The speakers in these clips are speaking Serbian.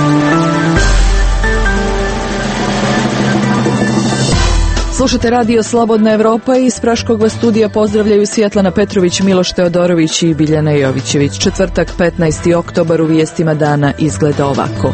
Slušate radio Slobodna Evropa i iz Praškog studija pozdravljaju Svjetlana Petrović, Miloš Teodorović i Biljana Jovićević. Četvrtak, 15. oktobar, u vijestima dana izgleda ovako.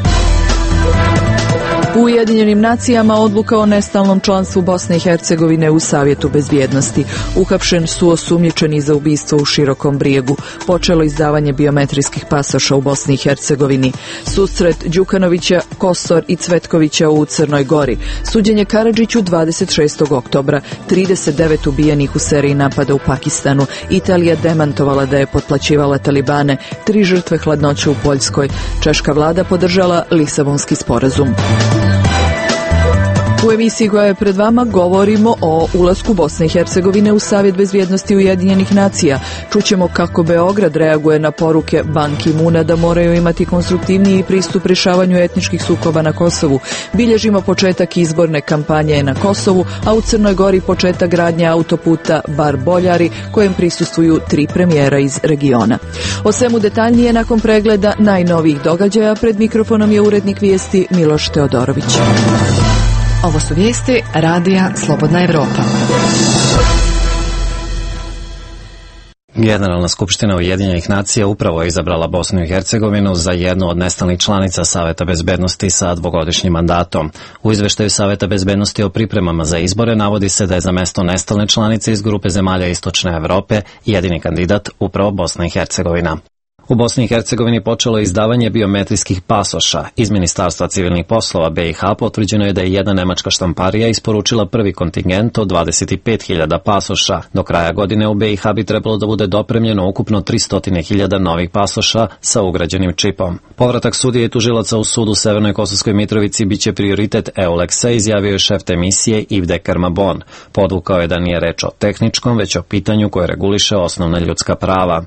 U Ujedinjenim nacijama odluka o nestalnom članstvu Bosne i Hercegovine u Savjetu bezbjednosti. Uhapšen su osumnjičeni za ubistvo u Širokom Brijegu. Počelo izdavanje biometrijskih pasoša u Bosni i Hercegovini. Susret Đukanovića, Kosor i Cvetkovića u Crnoj Gori. Suđenje Karadžiću 26. oktobra. 39 ubijenih u seriji napada u Pakistanu. Italija demantovala da je potplaćivala talibane. 3 žrtve hladnoće u Poljskoj. Češka vlada podržala Lisabonski sporazum. U emisiji koja je pred vama govorimo o ulasku Bosne i Hercegovine u Savjet bezbjednosti Ujedinjenih nacija. Čućemo kako Beograd reaguje na poruke Ban Ki-muna da moraju imati konstruktivniji pristup rješavanju etničkih sukoba na Kosovu. Bilježimo početak izborne kampanje na Kosovu, a u Crnoj Gori početak gradnje autoputa Bar-Boljari, kojem prisustvuju 3 premijera iz regiona. O svemu detaljnije nakon pregleda najnovijih događaja. Pred mikrofonom je urednik vijesti Miloš Teodorović. Ovo su vijesti radija Slobodna Evropa. Generalna skupština Ujedinjenih nacija upravo je izabrala Bosnu i Hercegovinu za jednu od nestalnih članica Saveta bezbednosti sa 2-godišnjim mandatom. U izveštaju Saveta bezbednosti o pripremama za izbore navodi se da je za mesto nestalne članice iz grupe zemalja Istočne Evrope jedini kandidat upravo Bosna i Hercegovina. U Bosni i Hercegovini počelo je izdavanje biometrijskih pasoša. Iz Ministarstva civilnih poslova BiH potvrđeno je da je jedna nemačka štamparija isporučila prvi kontingent od 25.000 pasoša. Do kraja godine u BiH bi trebalo da bude dopremljeno ukupno 300.000 novih pasoša sa ugrađenim čipom. Povratak sudije i tužilaca u sudu u Severnoj Kosovskoj Mitrovici biće prioritet EULEX-a, izjavio je šef te misije Yves Kermabon. Podvukao je da nije reč o tehničkom, već o pitanju koje reguliše osnovna ljudska prava.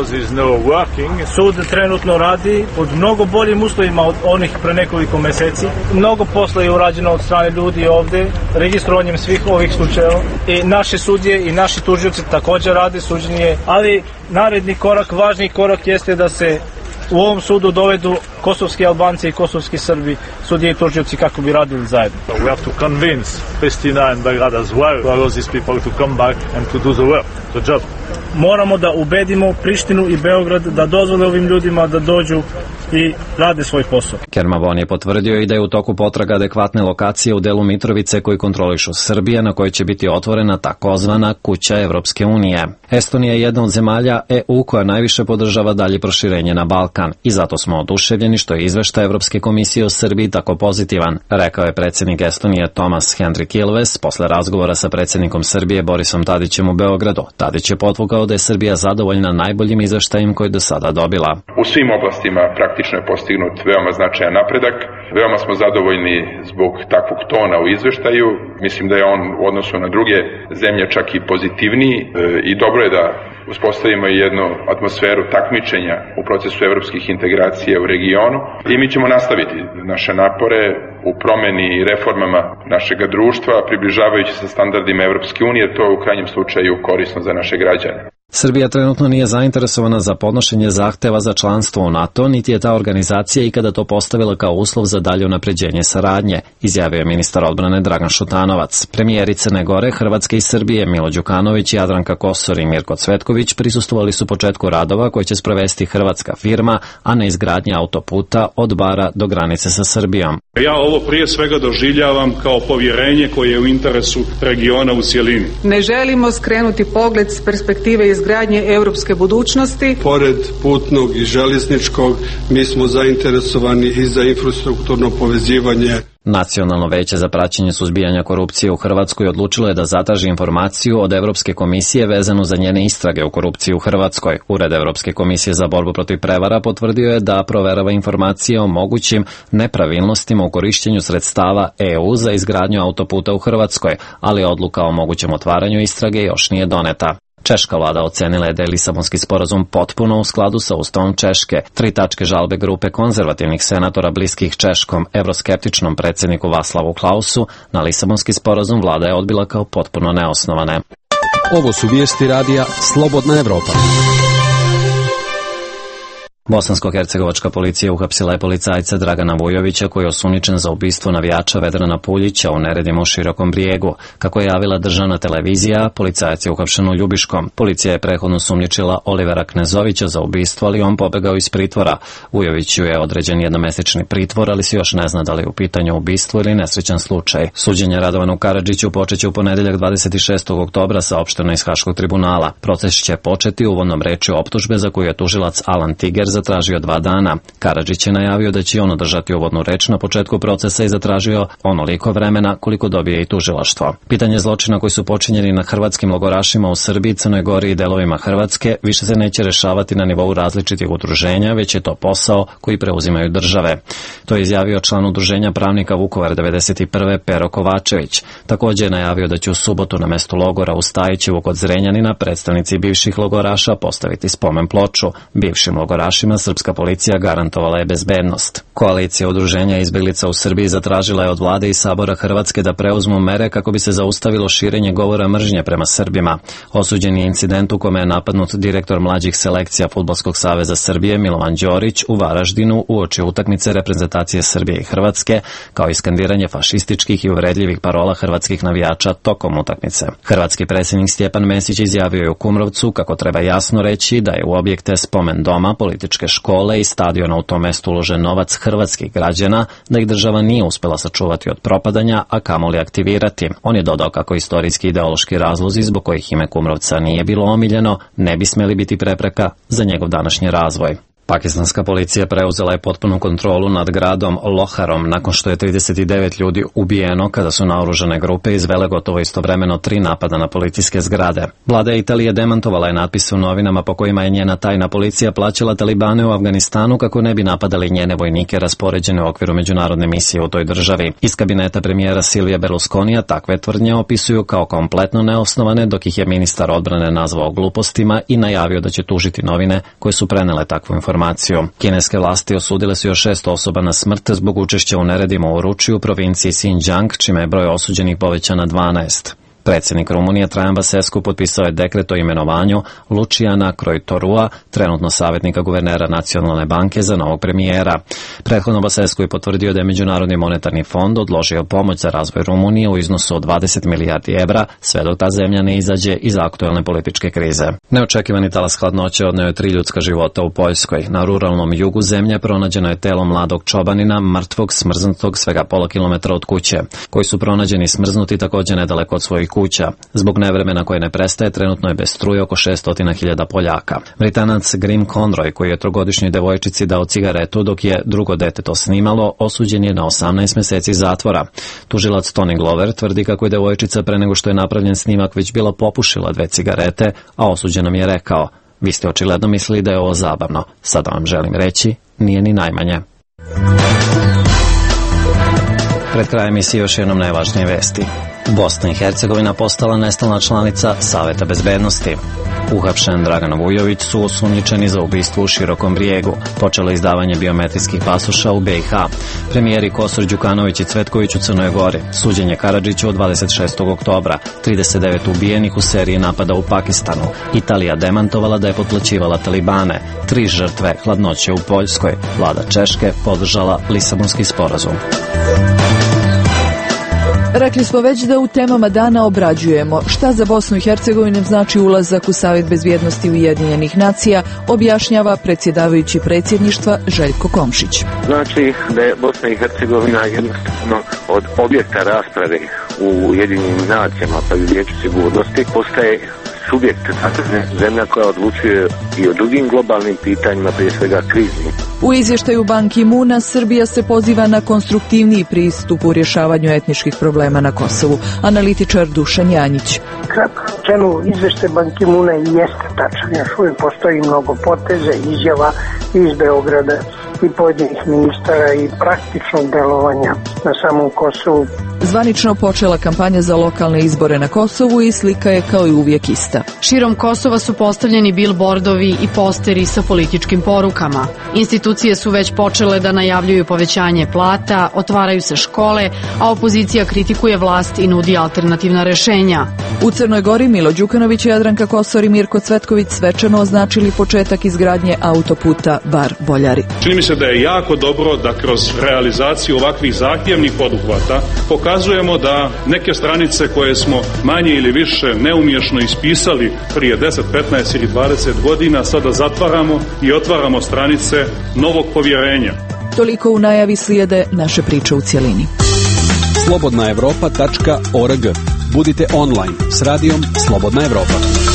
Sud trenutno radi pod mnogo boljim uslovima od onih pre nekoliko meseci. Mnogo posla je urađeno od strane ljudi ovde, registrovanjem svih ovih slučajeva. I naše sudije i naši tužioci također rade suđenje, ali naredni korak, važni korak jeste da se u ovom sudu dovedu kosovski Albanci i kosovski Srbi, sudije i tužioci kako bi radili zajedno. We have to convince Pristina and Belgrade as well to allow these people to come back and to do the work, the job. Moramo da ubedimo Prištinu i Beograd da dozvole ovim ljudima da dođu i rade svoj posao. Kermabon je potvrdio i da je u toku potraga adekvatne lokacije u delu Mitrovice koji kontrolišu Srbija, na kojoj će biti otvorena takozvana kuća Evropske unije. Estonija je jedna od zemalja EU koja najviše podržava dalje proširenje na Balkan i zato smo oduševljeni što je izveštaj Evropske komisije o Srbiji tako pozitivan, rekao je predsjednik Estonije Tomas Hendrik Ilves posle razgovora sa predsjednikom Srbije Borisom Tadićem u Beogradu. Tadić je potvukao da je Srbija zadovoljna najboljim izveštajem koji je do sada dobila. U svim oblastima praktično je postignut veoma značajan napredak. Veoma smo zadovoljni zbog takvog tona u izveštaju. Mislim da je on u odnosu na druge zemlje čak i pozitivniji i dobro je da uspostavimo jednu atmosferu takmičenja u procesu evropskih integracija u regionu i mi ćemo nastaviti naše napore u promeni i reformama našeg društva, približavajući se standardima Evropske unije, to je u krajnjem slučaju korisno za naše građane. Srbija trenutno nije zainteresovana za podnošenje zahteva za članstvo u NATO, niti je ta organizacija ikada to postavila kao uslov za dalje unapređenje saradnje, izjavio je ministar odbrane Dragan Šutanovac. Premijeri Crne Gore, Hrvatske i Srbije Milo Đukanović, Jadranka Kosor i Mirko Cvetković prisustvovali su početku radova koje će sprovesti hrvatska firma, a na izgradnji autoputa od Bara do granice sa Srbijom. Ja ovo prije svega doživljavam kao povjerenje koje je u interesu regiona u cjelini. Ne želimo skrenuti pogled s perspektive izgradnje europske budućnosti. Pored putnog i željezničkog, mi smo zainteresovani i za infrastrukturno povezivanje. Nacionalno veće za praćenje suzbijanja korupcije u Hrvatskoj odlučilo je da zatraži informaciju od Evropske komisije vezanu za njene istrage o korupciji u Hrvatskoj. Ured Evropske komisije za borbu protiv prevara potvrdio je da proverava informacije o mogućim nepravilnostima u korištenju sredstava EU za izgradnju autoputa u Hrvatskoj, ali odluka o mogućem otvaranju istrage još nije doneta. Češka vlada ocenila je da je Lisabonski sporazum potpuno u skladu sa Ustavom Češke. 3 tačke žalbe grupe konzervativnih senatora bliskih češkom evroskeptičnom predsjedniku Václavu Klausu na Lisabonski sporazum vlada je odbila kao potpuno neosnovane. Ovo su vijesti radija Slobodna Evropa. Bosansko-hercegovačka policija uhapsila je policajca Dragana Vujovića koji je osumnjičen za ubistvo navijača Vedrana Puljića u neredima u Širokom Brijegu. Kako je javila državna televizija, policajac je uhapšen u Ljubiškom. Policija je prethodno sumnjičila Olivera Knezovića za ubistvo, ali on pobegao iz pritvora. Vujoviću je određen jednomesečni pritvor, ali se još ne zna da li je u pitanju ubistvo ili nesrećan slučaj. Suđenje Radovanu Karadžiću počeće u ponedeljak 26. oktobra, saopšteno iz Haškog tribunala. Proces će početi uvodnom rečju optužbe za koju je tužilac Alan Tiger zatražio 2 dana. Karadžić je najavio da će on održati uvodnu reč na početku procesa i zatražio onoliko vremena koliko dobije i tužilaštvo. Pitanje zločina koji su počinjeni na hrvatskim logorašima u Srbiji, Crnoj Gori i delovima Hrvatske više se neće rešavati na nivou različitih udruženja, već je to posao koji preuzimaju države. To je izjavio član udruženja pravnika Vukovar 91. Pero Kovačević. Također je najavio da će u subotu na mestu logora u Stajićevu kod Zrenjanina predstavnici bivših logoraša postaviti spomen ploču. Bivšim logorašima srpska policija garantovala je bezbednost. Koalicija udruženja izbeglica u Srbiji zatražila je od vlade i Sabora Hrvatske da preuzmu mere kako bi se zaustavilo širenje govora mržnje prema Srbima. Osuđen je incident u kome je napadnut direktor mlađih selekcija Fudbalskog saveza Srbije Milovan Đorić u Varaždinu uoči utakmice reprezentacije Srbije i Hrvatske, kao i skandiranje fašističkih i uvredljivih parola hrvatskih navijača tokom utakmice. Hrvatski predsjednik Stjepan Mesić izjavio je u Kumrovcu kako treba jasno reći da je u objekte spomen doma, političke škole i stadiona u tom mestu uložen novac hrvatskih građana, da ih država nije uspela sačuvati od propadanja, a kamoli aktivirati. On je dodao kako istorijski i ideološki razlozi zbog kojih ime Kumrovca nije bilo omiljeno ne bi smjeli biti prepreka za njegov današnji razvoj. Pakistanska policija preuzela je potpunu kontrolu nad gradom Loharom nakon što je 39 ljudi ubijeno kada su naoružane grupe izvele gotovo istovremeno 3 napada na policijske zgrade. Vlada Italije demantovala je natpise u novinama po kojima je njena tajna policija plaćala Talibane u Afganistanu kako ne bi napadali njene vojnike raspoređene u okviru međunarodne misije u toj državi. Iz kabineta premijera Silvija Berlusconija takve tvrdnje opisuju kao kompletno neosnovane, dok ih je ministar odbrane nazvao glupostima i najavio da će tužiti novine koje su prenele takvu informaciju. Kineske vlasti osudile su još 6 osoba na smrt zbog učešća u neredima u Ruči u provinciji Xinjiang, čime je broj osuđenih povećan na 12. Predsjednik Rumunije Traian Basescu potpisao je dekret o imenovanju Luciana Kroitorua, trenutno savjetnika guvernera Nacionalne banke, za novog premijera. Prethodno Basescu je potvrdio da je Međunarodni monetarni fond odložio pomoć za razvoj Rumunije u iznosu od 20 milijardi evra, sve dok ta zemlja ne izađe iz aktuelne političke krize. Neočekivani talas hladnoće odneo je 3 ljudska života u Poljskoj. Na ruralnom jugu zemlje pronađeno je telo mladog čobanina, mrtvog, smrznutog svega pola kilometra od kuće, koji su pronađeni smrznuti također nedaleko od svojih kuća. Zbog nevremena koje ne prestaje, trenutno je bez struje oko 600.000 Poljaka. Britanac Grim Conroy, koji je 3-godišnjoj devojčici dao cigaretu dok je drugo dete to snimalo, osuđen je na 18 mjeseci zatvora. Tužilac Tony Glover tvrdi kako je devojčica pre nego što je napravljen snimak već bila popušila 2 cigarete, a osuđenom je rekao: "Vi ste očigledno mislili da je ovo zabavno. Sada vam želim reći, nije ni najmanje." Pred krajem emisije još jednom najvažnije vesti. Bosna i Hercegovina postala nestalna članica Saveta bezbednosti. Uhapšen Dragan Vujović su osumnjičeni za ubistvo u Širokom Brijegu. Počelo izdavanje biometrijskih pasoša u BiH. Premijeri Kosor, Đukanović i Cvetković u Crnoj Gori. Suđenje Karadžiću od 26. oktobra. 39 ubijenih u seriji napada u Pakistanu. Italija demantovala da je potplaćivala Talibane. 3 žrtve hladnoće u Poljskoj. Vlada Češke podržala Lisabonski sporazum. Rekli smo već da u temama dana obrađujemo šta za Bosnu i Hercegovinu znači ulazak u Savet bezbjednosti Ujedinjenih nacija, objašnjava predsjedavajući predsjedništva Željko Komšić. Znači da je Bosna i Hercegovina jednostavno od objekta rasprave u Ujedinjenim nacijama pa i u Vijeću sigurnosti postaje subjekt, zemlja koja odlučuje i o drugim globalnim pitanjima, prije svega kriznim. U izvještaju Ban Ki-moona Srbija se poziva na konstruktivniji pristup u rješavanju etničkih problema na Kosovu. Analitičar Dušan Janjić. Kratko rečeno, izvještaj Ban Ki-moona jeste tačan. Još uvijek postoji mnogo poteza, izjava iz Beograda i pojedinih ministara i praktičnog delovanja na samom Kosovu. Zvanično počela kampanja za lokalne izbore na Kosovu i slika je kao i uvijek ista. Širom Kosova su postavljeni bilbordovi i posteri sa političkim porukama. Institucije su već počele da najavljuju povećanje plata, otvaraju se škole, a opozicija kritikuje vlast i nudi alternativna rješenja. U Crnoj Gori Milo Đukanović, Jadranka Kosor i Mirko Cvetković svečano označili početak izgradnje autoputa Bar-Boljari. Čini mi se da je jako dobro da kroz realizaciju ovakvih zahtjevnih poduhvata pokazujemo da neke stranice koje smo manje ili više neumješno ispisali prije 10, 15 ili 20 godina sada zatvaramo i otvaramo stranice novog povjerenja. Toliko u najavi, slijede naše priče u cjelini. slobodnaevropa.org. Budite online s radijom Slobodna Evropa.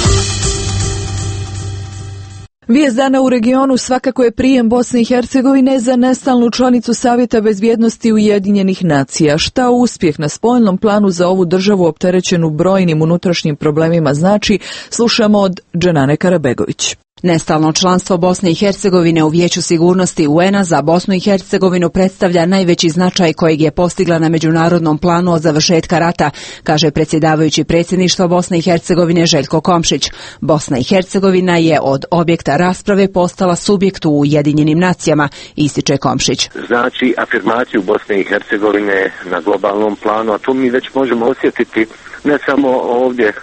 Vijest dana u regionu svakako je prijem Bosne i Hercegovine za nestalnu članicu Savjeta bezbjednosti Ujedinjenih nacija. Šta uspjeh na spoljnom planu za ovu državu opterećenu brojnim unutrašnjim problemima znači, slušamo od Dženane Karabegović. Nestalno članstvo Bosne i Hercegovine u Vijeću sigurnosti UN-a za Bosnu i Hercegovinu predstavlja najveći značaj kojeg je postigla na međunarodnom planu od završetka rata, kaže predsjedavajući predsjedništva Bosne i Hercegovine Željko Komšić. Bosna i Hercegovina je od objekta rasprave postala subjekt u Ujedinjenim nacijama, ističe Komšić. Znači afirmaciju Bosne i Hercegovine na globalnom planu, a to mi već možemo osjetiti ne samo ovdje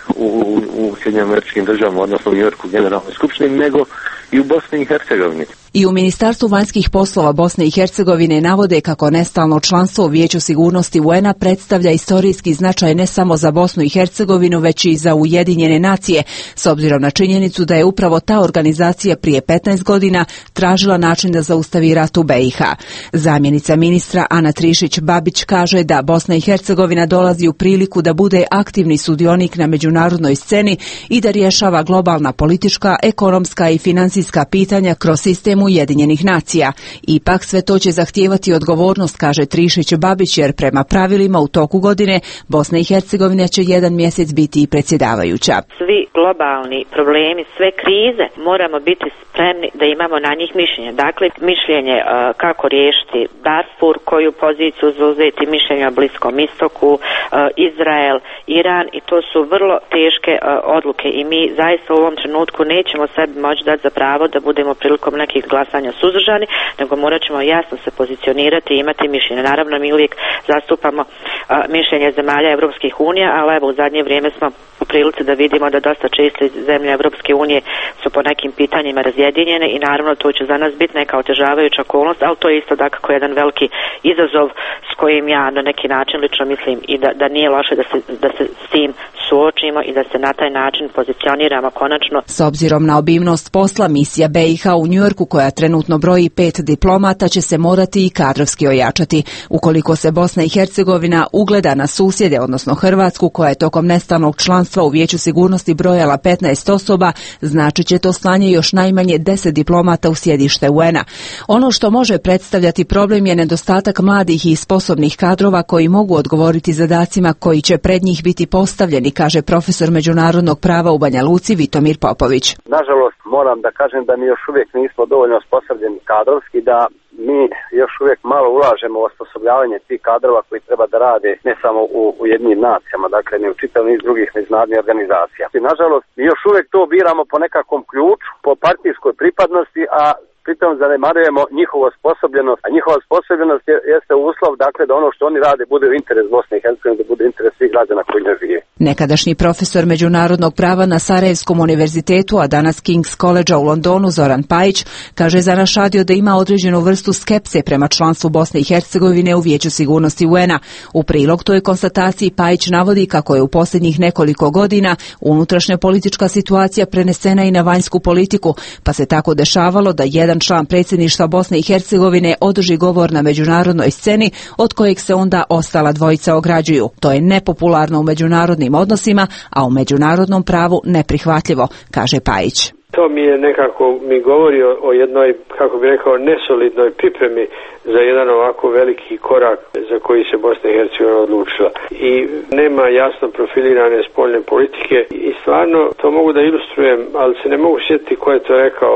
u Sjedinjenim Američkim Državama, odnosno u New Yorku Generalnoj skupštini, nego i u Bosni i Hercegovini. I u Ministarstvu vanjskih poslova Bosne i Hercegovine navode kako nestalno članstvo u Vijeću sigurnosti UN-a predstavlja istorijski značaj ne samo za Bosnu i Hercegovinu, već i za Ujedinjene nacije, s obzirom na činjenicu da je upravo ta organizacija prije 15 godina tražila način da zaustavi rat u BiH. Zamjenica ministra Ana Trišić-Babić kaže da Bosna i Hercegovina dolazi u priliku da bude aktivni sudionik na međunarodnoj sceni i da rješava globalna politička, ekonomska i financijska pitanja kroz sistem Ujedinjenih nacija. Ipak sve to će zahtijevati odgovornost, kaže Trišić-Babić, jer prema pravilima u toku godine Bosna i Hercegovina će jedan mjesec biti i predsjedavajuća. Svi globalni problemi, sve krize, moramo biti spremni da imamo na njih mišljenje. Dakle, mišljenje kako riješiti Darfur, koju poziciju zauzeti, mišljenje o Bliskom istoku, Izrael, Iran, i to su vrlo teške odluke i mi zaista u ovom trenutku nećemo sebi moći dati za pravo da budemo prilikom nekih glasanja suzdržani, nego morat ćemo jasno se pozicionirati i imati mišljenje. Naravno, mi uvijek zastupamo mišljenje zemalja Evropskih unija, ali evo u zadnje vrijeme smo u prilici da vidimo da dosta često zemlje Evropske unije su po nekim pitanjima razjedinjene i naravno to će za nas biti neka otežavajuća okolnost, ali to je isto dakako jedan veliki izazov s kojim ja na neki način lično mislim i da nije loše da se s tim suočimo i da se na taj način pozicioniramo konačno. S obzirom na obimnost posla, misija BiH u Njujorku, koja trenutno broji 5 diplomata, će se morati i kadrovski ojačati. Ukoliko se Bosna i Hercegovina ugleda na susjede, odnosno Hrvatsku, koja je tokom nestalnog članstva u Vijeću sigurnosti brojala 15 osoba, znači će to slanje još najmanje 10 diplomata u sjedište UN-a. Ono što može predstavljati problem je nedostatak mladih i sposobnih kadrova koji mogu odgovoriti zadacima koji će pred njih biti postavljeni, kaže profesor međunarodnog prava u Banja Luci Vitomir Popović. Nažalost, moram da kažem da mi još uvijek nismo dovoljno osposobljeni kadrovski, da mi još uvijek malo ulažemo u osposobljavanje tih kadrova koji treba da rade ne samo u Ujedinjenim nacijama, dakle ne u čitav niz drugih međunarodnih organizacija. I nažalost, mi još uvijek to biramo po nekakvom ključu, po partijskoj pripadnosti, a pritom zanemarujemo njihovu osposobljenost, a njihova osposobljenost jeste uslov, dakle, da ono što oni rade bude u interes Bosne i Hercegovine, da bude interes svih građana koji ne žive. Nekadašnji profesor međunarodnog prava na Sarajevskom univerzitetu, a danas King's College u Londonu, Zoran Pajić, kaže za naš radio da ima određenu vrstu skepse prema članstvu Bosne i Hercegovine u Vijeću sigurnosti UN-a. U prilog toj konstataciji Pajić navodi kako je u posljednjih nekoliko godina unutrašnja politička situacija prenesena i na vanjsku politiku, pa se tako dešavalo da jedan član predsjedništva Bosne i Hercegovine održi govor na međunarodnoj sceni, od kojeg se onda ostala dvojica ograđuju. To je nepopularno u međunarodnim odnosima, a u međunarodnom pravu neprihvatljivo, kaže Pajić. To mi je nekako, mi govori o jednoj, kako bi rekao, nesolidnoj pripremi za jedan ovako veliki korak za koji se Bosna i Hercegovina odlučila. I nema jasno profilirane spoljne politike i stvarno to mogu da ilustrujem, ali se ne mogu sjetiti ko je to rekao.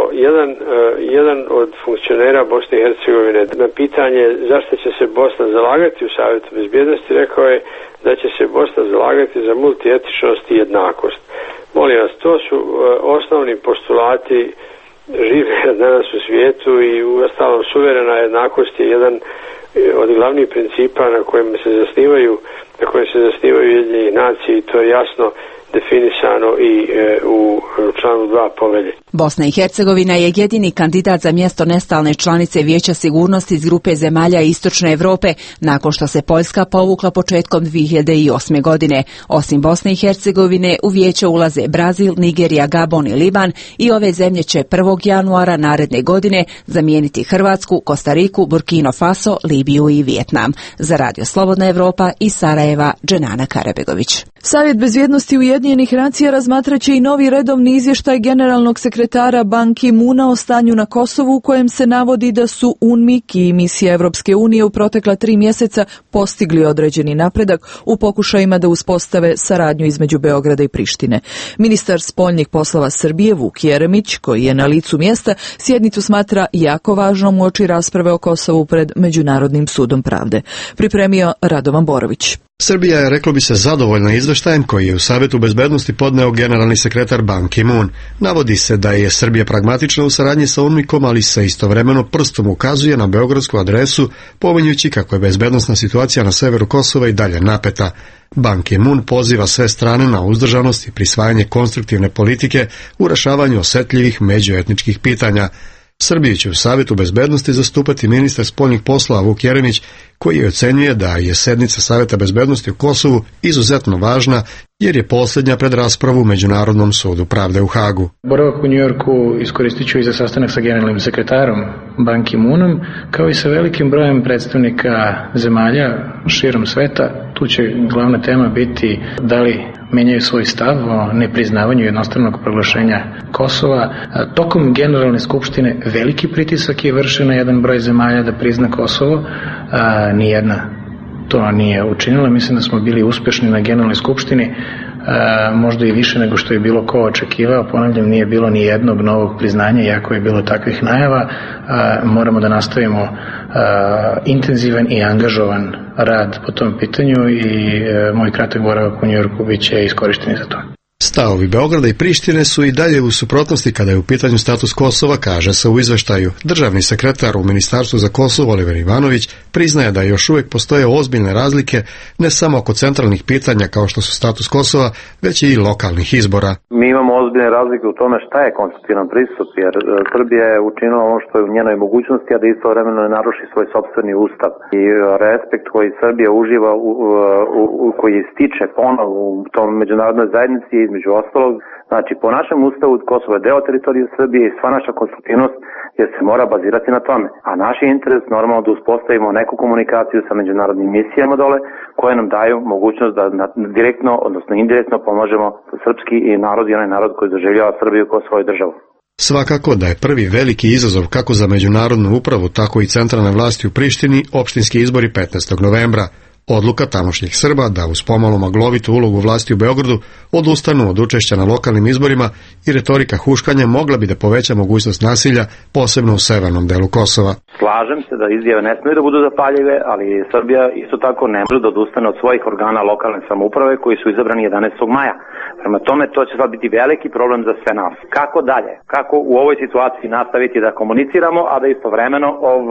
Jedan od funkcionera Bosne i Hercegovine na pitanje zašto će se Bosna zalagati u Savjetu bezbjednosti rekao je da će se Bosna zalagati za multietičnost i jednakost. Molim vas, to su osnovni postulati žive danas u svijetu i uostalom suverena jednakost je jedan od glavnih principa na kojem se zasnivaju Ujedinjene nacije i to je jasno definisano i u članu 2 povelje. Bosna i Hercegovina je jedini kandidat za mjesto nestalne članice Vijeća sigurnosti iz grupe zemalja Istočne Evrope nakon što se Poljska povukla početkom 2008. godine. Osim Bosne i Hercegovine u vijeće ulaze Brazil, Nigerija, Gabon i Liban i ove zemlje će 1. januara naredne godine zamijeniti Hrvatsku, Kostariku, Burkina Faso, Libiju i Vijetnam. Za Radio Slobodna Evropa iz Sarajeva, Dženana Karabegović. Savjet bezbjednosti Ujedinjenih nacija razmatraće i novi redovni izvještaj generalnog sekretara Ban Ki-moona o stanju na Kosovu u kojem se navodi da su UNMIK i misija Evropske unije u protekla 3 mjeseca postigli određeni napredak u pokušajima da uspostave saradnju između Beograda i Prištine. Ministar spoljnih poslova Srbije Vuk Jeremić, koji je na licu mjesta, sjednicu smatra jako važnom uoči rasprave o Kosovu pred Međunarodnim sudom pravde. Pripremio Radovan Borović. Srbija je, reklo bi se, zadovoljna izveštajem koji je u Savjetu bezbednosti podneo generalni sekretar Ban Ki-moon. Navodi se da je Srbija pragmatična u saradnji sa UNMIK-om, ali se istovremeno prstom ukazuje na beogradsku adresu, pominjući kako je bezbednosna situacija na severu Kosova i dalje napeta. Ban Ki-moon poziva sve strane na uzdržanost i prisvajanje konstruktivne politike u rešavanju osetljivih međuetničkih pitanja. Srbiju će u Savjetu bezbednosti zastupati ministar spoljnih poslova Vuk Jeremić, koji ocenjuje da je sednica Savjeta bezbednosti u Kosovu izuzetno važna jer je posljednja pred raspravu u Međunarodnom sudu pravde u Hagu. Boravak u Njujorku iskoristit ću i za sastanak sa generalnim sekretarom Ban Ki-moonom, kao i sa velikim brojem predstavnika zemalja širom sveta. Tu će glavna tema biti da li menjaju svoj stav o nepriznavanju jednostranog proglašenja Kosova. Tokom generalne skupštine veliki pritisak je vršen na jedan broj zemalja da prizna Kosovo, nijedna to nije učinila. Mislim da smo bili uspješni na generalnoj skupštini, možda i više nego što je bilo ko očekivao. Ponavljam, nije bilo ni jednog novog priznanja, iako je bilo takvih najava. Moramo da nastavimo intenzivan i angažovan rad po tom pitanju i moj kratak boravak u Njujorku bit će iskorišteni za to. Stavovi Beograda i Prištine su i dalje u suprotnosti kada je u pitanju status Kosova, kaže se u izveštaju. Državni sekretar u Ministarstvu za Kosovo Oliver Ivanović priznaje da još uvijek postoje ozbiljne razlike ne samo oko centralnih pitanja kao što su status Kosova, već i lokalnih izbora. Mi imamo ozbiljne razlike u tome šta je konstitutivan pristup, jer Srbija je učinila ono što je u njenoj mogućnosti, a da istovremeno ne naruši svoj sopstveni ustav. I respekt koji Srbija uživa, koji stiče ponovo u tom međunarodnoj zajednici, između ostalog, znači po našem ustavu Kosovo je deo teritorije Srbije i sva naša konstitutivnost jer se mora bazirati na tome. A naš je interes normalno da uspostavimo neku komunikaciju sa međunarodnim misijama dole koje nam daju mogućnost da direktno, odnosno indirektno pomožemo srpski i narod i onaj narod koji doživljava Srbiju kao svoju državu. Svakako da je prvi veliki izazov kako za međunarodnu upravu, tako i centralne vlasti u Prištini opštinski izbori 15. novembra. Odluka tamošnjih Srba da uz pomalo maglovitu ulogu vlasti u Beogradu odustanu od učešća na lokalnim izborima i retorika huškanja mogla bi da poveća mogućnost nasilja, posebno u severnom delu Kosova. Slažem se da izjave ne smiju da budu zapaljive, ali Srbija isto tako ne može da odustane od svojih organa lokalne samouprave koji su izabrani 11. maja. Prema tome, to će sad biti veliki problem za sve nas. Kako dalje? Kako u ovoj situaciji nastaviti da komuniciramo, a da istovremeno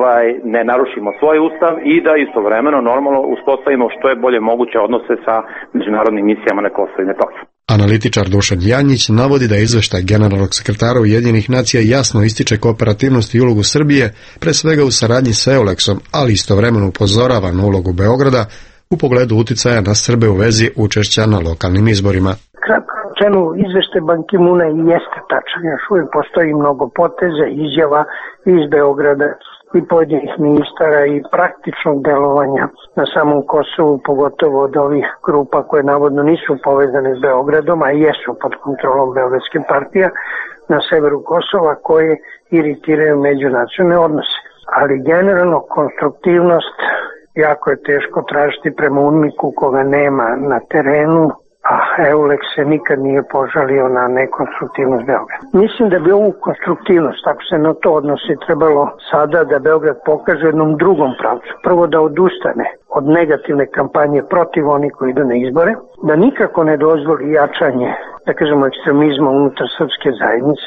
ne narušimo svoj ustav i da istovremeno normalno uspostavimo što je bolje moguće odnose sa međunarodnim misijama na Kosovo i Metohiju. Analitičar Dušan Janjić navodi da izveštaj generalnog sekretara Ujedinjenih nacija jasno ističe kooperativnost i ulogu Srbije, pre svega u saradnji sa EULEX-om, ali istovremeno upozorava na ulogu Beograda u pogledu uticaja na Srbe u vezi učešća na lokalnim izborima. Kratko rečeno, izveštaj Ban Ki-moona i jeste tačan, još uvijek postoji mnogo poteza, izjava iz Beograda i pojedinih ministara i praktičnog delovanja na samom Kosovu, pogotovo od ovih grupa koje navodno nisu povezane s Beogradom, a jesu pod kontrolom beogradskih partija na severu Kosova koje iritiraju međunacionalne odnose. Ali generalno konstruktivnost jako je teško tražiti prema UNMIK-u koga nema na terenu, a EULEX se nikad nije požalio na nekonstruktivnost Beograda. Mislim da bi ovu konstruktivnost, ako se na to odnosi, trebalo sada da Beograd pokaže jednom drugom pravcu. Prvo da odustane od negativne kampanje protiv onih koji idu na izbore, da nikako ne dozvoli jačanje, da kažemo, ekstremizma unutar srpske zajednice,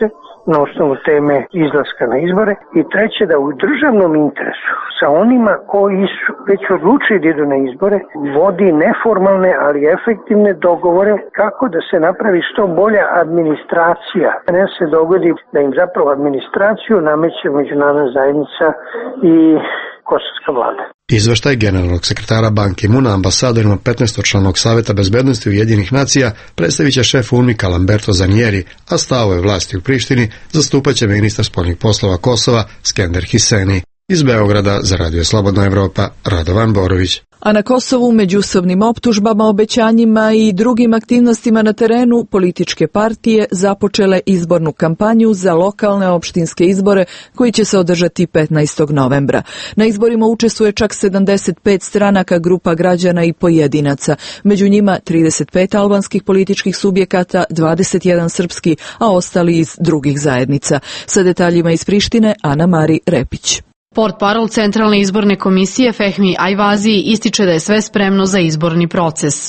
na osnovu teme izlaska na izbore i treće da u državnom interesu sa onima koji su već odlučili da idu na izbore vodi neformalne ali efektivne dogovore kako da se napravi što bolja administracija. Ne se dogodi da im zapravo administraciju nameće međunarodna zajednica i kosovska vlada. Izveštaj generalnog sekretara Ban Ki-moona ambasadorima 15-članog Saveta bezbednosti Ujedinjenih nacija predstavit će šef UNMIK-a Lamberto Zanieri, a stavove vlasti u Prištini zastupaće ministar spoljnih poslova Kosova Skender Hiseni. Iz Beograda za Radio Slobodna Evropa, Radovan Borović. A na Kosovu međusobnim optužbama, obećanjima i drugim aktivnostima na terenu političke partije započele izbornu kampanju za lokalne opštinske izbore koji će se održati 15. novembra. Na izborima učestvuje čak 75 stranaka, grupa građana i pojedinaca. Među njima 35 albanskih političkih subjekata, 21 srpski, a ostali iz drugih zajednica. Sa detaljima iz Prištine, Ana Mari Repić. Portparol Centralne izborne komisije Fehmi Ajvazi ističe da je sve spremno za izborni proces.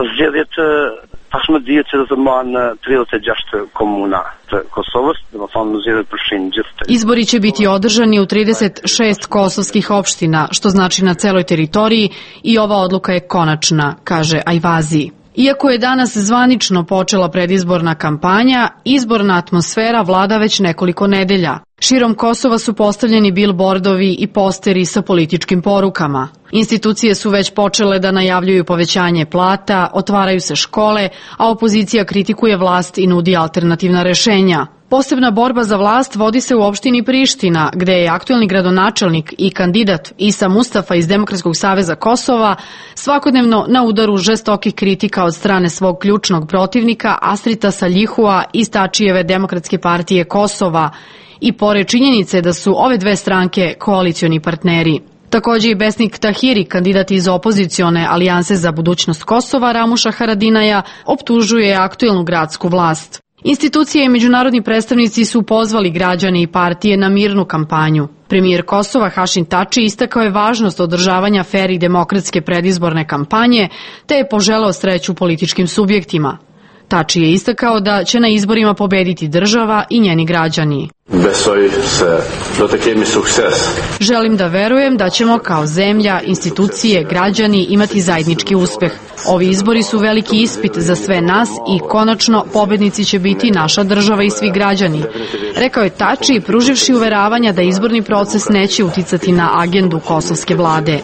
Izbori će biti održani u 36 kosovskih opština, što znači na celoj teritoriji, i ova odluka je konačna, kaže Ajvazi. Iako je danas zvanično počela predizborna kampanja, izborna atmosfera vlada već nekoliko nedelja. Širom Kosova su postavljeni bilbordovi i posteri sa političkim porukama. Institucije su već počele da najavljuju povećanje plata, otvaraju se škole, a opozicija kritikuje vlast i nudi alternativna rešenja. Posebna borba za vlast vodi se u opštini Priština, gde je aktuelni gradonačelnik i kandidat Isa Mustafa iz Demokratskog saveza Kosova svakodnevno na udaru žestokih kritika od strane svog ključnog protivnika Astrita Saljihua iz Tačijeve Demokratske partije Kosova, i pored činjenice da su ove dve stranke koalicioni partneri. Takođe i Besnik Tahiri, kandidat iz opozicione Alijanse za budućnost Kosova Ramuša Haradinaja, optužuje aktuelnu gradsku vlast. Institucije i međunarodni predstavnici su pozvali građane i partije na mirnu kampanju. Premijer Kosova Hašim Tači istakao je važnost održavanja fer i demokratske predizborne kampanje, te je poželeo sreću političkim subjektima. Tači je istakao da će na izborima pobediti država i njeni građani. Želim da verujem da ćemo kao zemlja, institucije, građani imati zajednički uspeh. Ovi izbori su veliki ispit za sve nas i konačno pobednici će biti naša država i svi građani, rekao je Tači, pruživši uveravanja da izborni proces neće uticati na agendu kosovske vlade.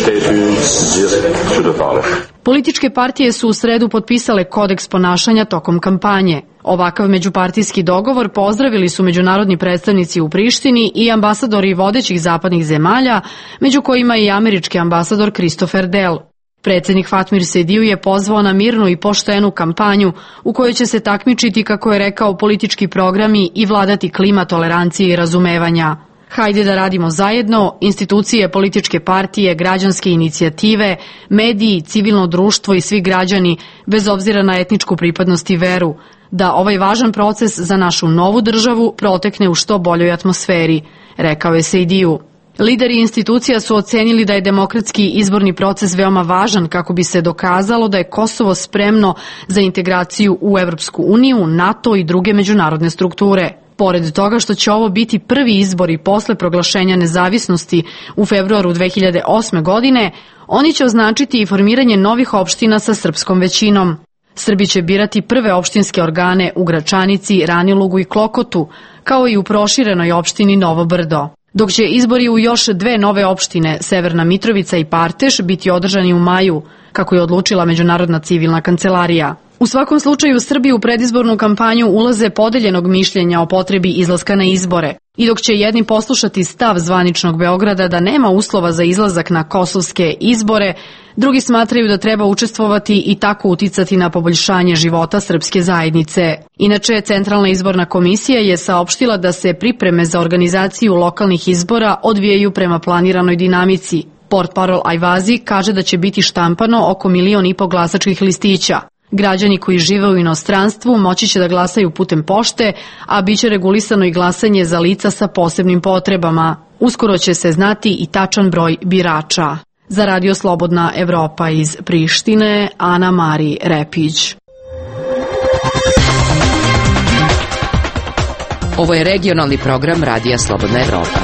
Političke partije su u sredu potpisale kodeks ponašanja tokom kampanje. Ovakav međupartijski dogovor pozdravili su međunarodni predstavnici u Prištini i ambasadori vodećih zapadnih zemalja, među kojima i američki ambasador Christopher Dell. Predsednik Fatmir Sediju je pozvao na mirnu i poštenu kampanju u kojoj će se takmičiti, kako je rekao, politički programi i vladati klima tolerancije i razumevanja. Hajde da radimo zajedno, institucije, političke partije, građanske inicijative, mediji, civilno društvo i svi građani, bez obzira na etničku pripadnost i veru, da ovaj važan proces za našu novu državu protekne u što boljoj atmosferi, rekao je Sejdiju. Lideri institucija su ocenili da je demokratski izborni proces veoma važan kako bi se dokazalo da je Kosovo spremno za integraciju u Evropsku uniju, NATO i druge međunarodne strukture. Pored toga što će ovo biti prvi izbori posle proglašenja nezavisnosti u februaru 2008. godine, oni će označiti i formiranje novih opština sa srpskom većinom. Srbi će birati prve opštinske organe u Gračanici, Ranilugu i Klokotu, kao i u proširenoj opštini Novo Brdo. Dok će izbori u još dve nove opštine, Severna Mitrovica i Parteš, biti održani u maju, kako je odlučila Međunarodna civilna kancelarija. U svakom slučaju, Srbi u predizbornu kampanju ulaze podeljenog mišljenja o potrebi izlaska na izbore. I dok će jedni poslušati stav zvaničnog Beograda da nema uslova za izlazak na kosovske izbore, drugi smatraju da treba učestvovati i tako uticati na poboljšanje života srpske zajednice. Inače, Centralna izborna komisija je saopštila da se pripreme za organizaciju lokalnih izbora odvijaju prema planiranoj dinamici. Portparol Ajvazi kaže da će biti štampano oko 1,5 miliona glasačkih listića. Građani koji žive u inostranstvu moći će da glasaju putem pošte, a biće regulisano i glasanje za lica sa posebnim potrebama. Uskoro će se znati i tačan broj birača. Za Radio Slobodna Evropa iz Prištine, Ana Mari Repić. Ovo je regionalni program Radija Slobodna Evropa.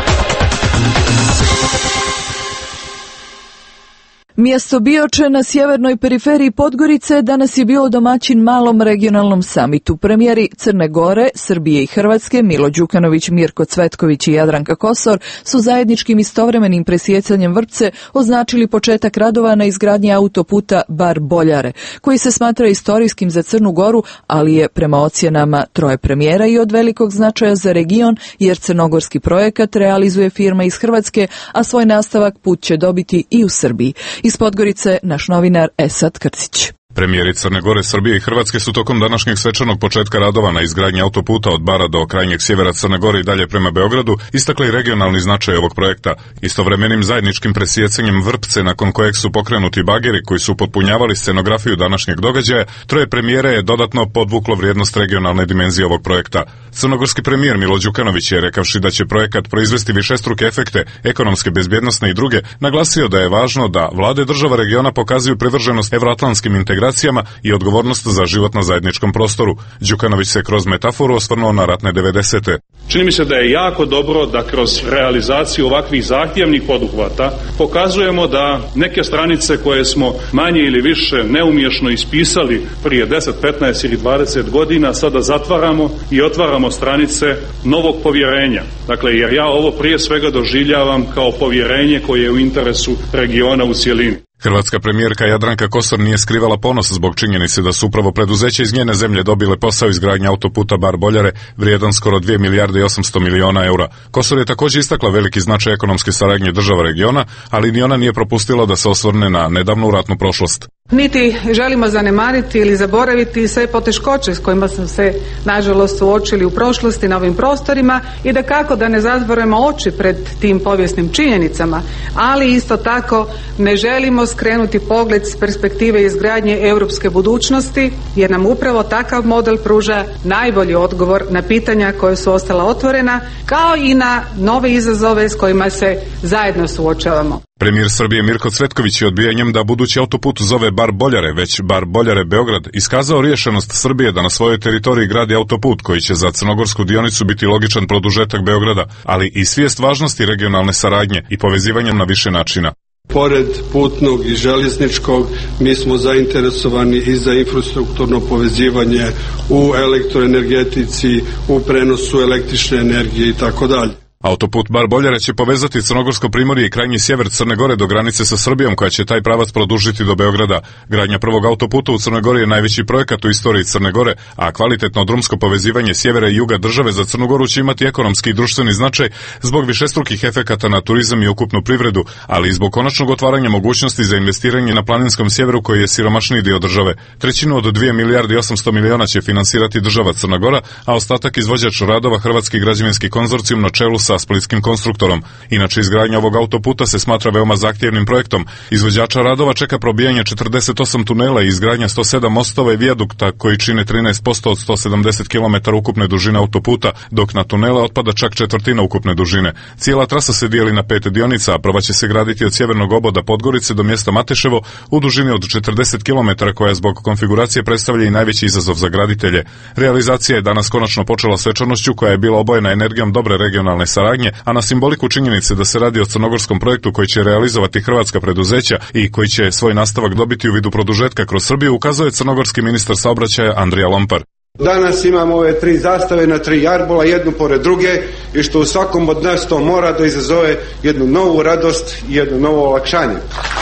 Mjesto Bioče na sjevernoj periferiji Podgorice danas je bio domaćin malom regionalnom samitu. Premijeri Crne Gore, Srbije i Hrvatske Milo Đukanović, Mirko Cvetković i Jadranka Kosor su zajedničkim istovremenim presjecanjem vrpce označili početak radova na izgradnji autoputa Bar-Boljare, koji se smatra istorijskim za Crnu Goru, ali je prema ocjenama troje premijera i od velikog značaja za region, jer crnogorski projekat realizuje firma iz Hrvatske, a svoj nastavak put će dobiti i u Srbiji. Iz Podgorice naš novinar Esad Krcić. Premijeri Crne Gore, Srbije i Hrvatske su tokom današnjeg svečanog početka radova na izgradnji autoputa od Bara do krajnjeg sjevera Crne Gore i dalje prema Beogradu istakli regionalni značaj ovog projekta. Istovremenim zajedničkim presjecanjem vrpce nakon kojeg su pokrenuti bageri koji su potpunjavali scenografiju današnjeg događaja, troje premijera je dodatno podvuklo vrijednost regionalne dimenzije ovog projekta. Crnogorski premijer Milo Đukanović je, rekavši da će projekat proizvesti višestruke efekte, ekonomske, bezbjednosne i druge, naglasio da je važno da vlade država regiona pokazuju privrženost evroatlantskim integracijama i odgovornost za život na zajedničkom prostoru. Đukanović se kroz metaforu osvrnuo na ratne 90. Čini mi se da je jako dobro da kroz realizaciju ovakvih zahtjevnih poduhvata pokazujemo da neke stranice koje smo manje ili više neumješno ispisali prije 10, 15 ili 20 godina sada zatvaramo i otvaramo stranice novog povjerenja. Dakle, jer ja ovo prije svega doživljavam kao povjerenje koje je u interesu regiona u cjelini. Hrvatska premijerka Jadranka Kosor nije skrivala ponos zbog činjenice da su upravo preduzeća iz njene zemlje dobile posao izgradnje autoputa Bar-Boljare vrijedan skoro 2 milijarde i 800 miliona eura. Kosor je također istakla veliki značaj ekonomske saradnje država regiona, ali ni ona nije propustila da se osvrne na nedavnu ratnu prošlost. Niti želimo zanemariti ili zaboraviti sve poteškoće s kojima smo se nažalost suočili u prošlosti na ovim prostorima i da kako da ne zatvorimo oči pred tim povijesnim činjenicama, ali isto tako ne želimo skrenuti pogled s perspektive izgradnje europske budućnosti, jer nam upravo takav model pruža najbolji odgovor na pitanja koja su ostala otvorena, kao i na nove izazove s kojima se zajedno suočavamo. Premijer Srbije Mirko Cvetković je odbijanjem da budući autoput zove Bar-Boljare, već Bar-Boljare Beograd, iskazao rješenost Srbije da na svojoj teritoriji gradi autoput koji će za crnogorsku dionicu biti logičan produžetak Beograda, ali i svijest važnosti regionalne saradnje i povezivanjem na više načina. Pored putnog i željezničkog, mi smo zainteresovani i za infrastrukturno povezivanje u elektroenergetici, u prenosu električne energije i tako dalje. Autoput Bar-Boljare će povezati Crnogorsko primorje i krajnji sjever Crne Gore do granice sa Srbijom, koja će taj pravac produžiti do Beograda. Gradnja prvog autoputa u Crnoj Gori je najveći projekat u istoriji Crne Gore, a kvalitetno drumsko povezivanje sjevera i juga države za Crnu Goru će imati ekonomski i društveni značaj zbog višestrukih efekata na turizam i ukupnu privredu, ali i zbog konačnog otvaranja mogućnosti za investiranje na planinskom sjeveru koji je siromašniji dio države. Trećinu od 2 milijarde i 800 miliona će finansirati država Crna Gora, a ostatak izvođač radova Hrvatski građevinski konzorcijum na čelu sa splitskim konstruktorom. Inače, izgradnja ovog autoputa se smatra veoma zahtjevnim projektom. Izvođača radova čeka probijanje 48 tunela i izgradnja 107 mostova i vijadukta koji čine 13% od 170 km ukupne dužine autoputa, dok na tunele otpada čak četvrtina ukupne dužine. Cijela trasa se dijeli na 5 dionica, a prva će se graditi od sjevernog oboda Podgorice do mjesta Mateševo u dužini od 40 km, koja zbog konfiguracije predstavlja i najveći izazov za graditelje. Realizacija je danas konačno počela svečanošću koja je bila obojena energijom dobre regionalne saradnje, a na simboliku činjenice da se radi o crnogorskom projektu koji će realizovati hrvatska preduzeća i koji će svoj nastavak dobiti u vidu produžetka kroz Srbiju, ukazuje crnogorski ministar saobraćaja Andrija Lompar. Danas imamo ove 3 zastave na 3 jarbola, jednu pored druge, i što u svakom od nas to mora da izazove jednu novu radost i jedno novo olakšanje.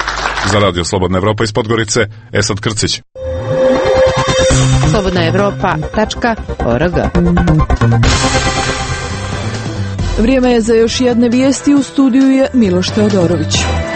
Za Radio Slobodna Evropa iz Podgorice, Esad Krcić. slobodnaevropa.org. Vrijeme je za još jedne vijesti. U studiju je Miloš Teodorović.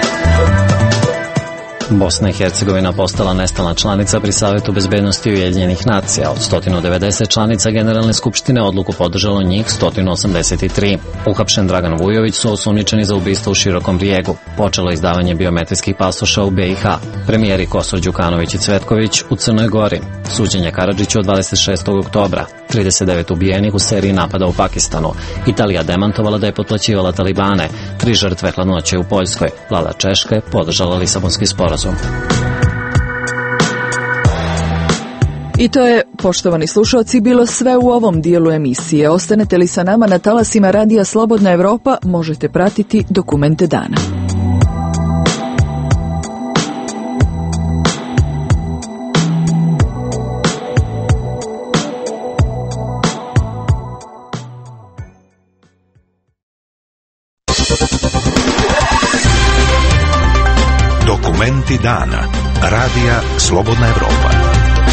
Bosna i Hercegovina postala nestalna članica pri Savetu bezbednosti Ujedinjenih nacija. Od 190 članica Generalne skupštine odluku podržalo njih 183. Uhapšen Dragan Vujović su osumnjičeni za ubistvo u Širokom Brijegu. Počelo izdavanje biometrijskih pasoša u BiH. Premijeri Kosor, Đukanović i Cvetković u Crnoj Gori. Suđenje Karadžiću od 26. oktobra. 39 ubijenih u seriji napada u Pakistanu. Italija demantovala da je potplaćivala talibane. 3 žrtve hladnoće u Poljskoj. Vlada Češke podržala Lisabonski sporazum. I to je, poštovani slušalci, bilo sve u ovom dijelu emisije. Ostanete li sa nama na talasima Radija Slobodna Evropa, možete pratiti dokumente dana. Dokumenti dana. Radija Slobodna Evropa.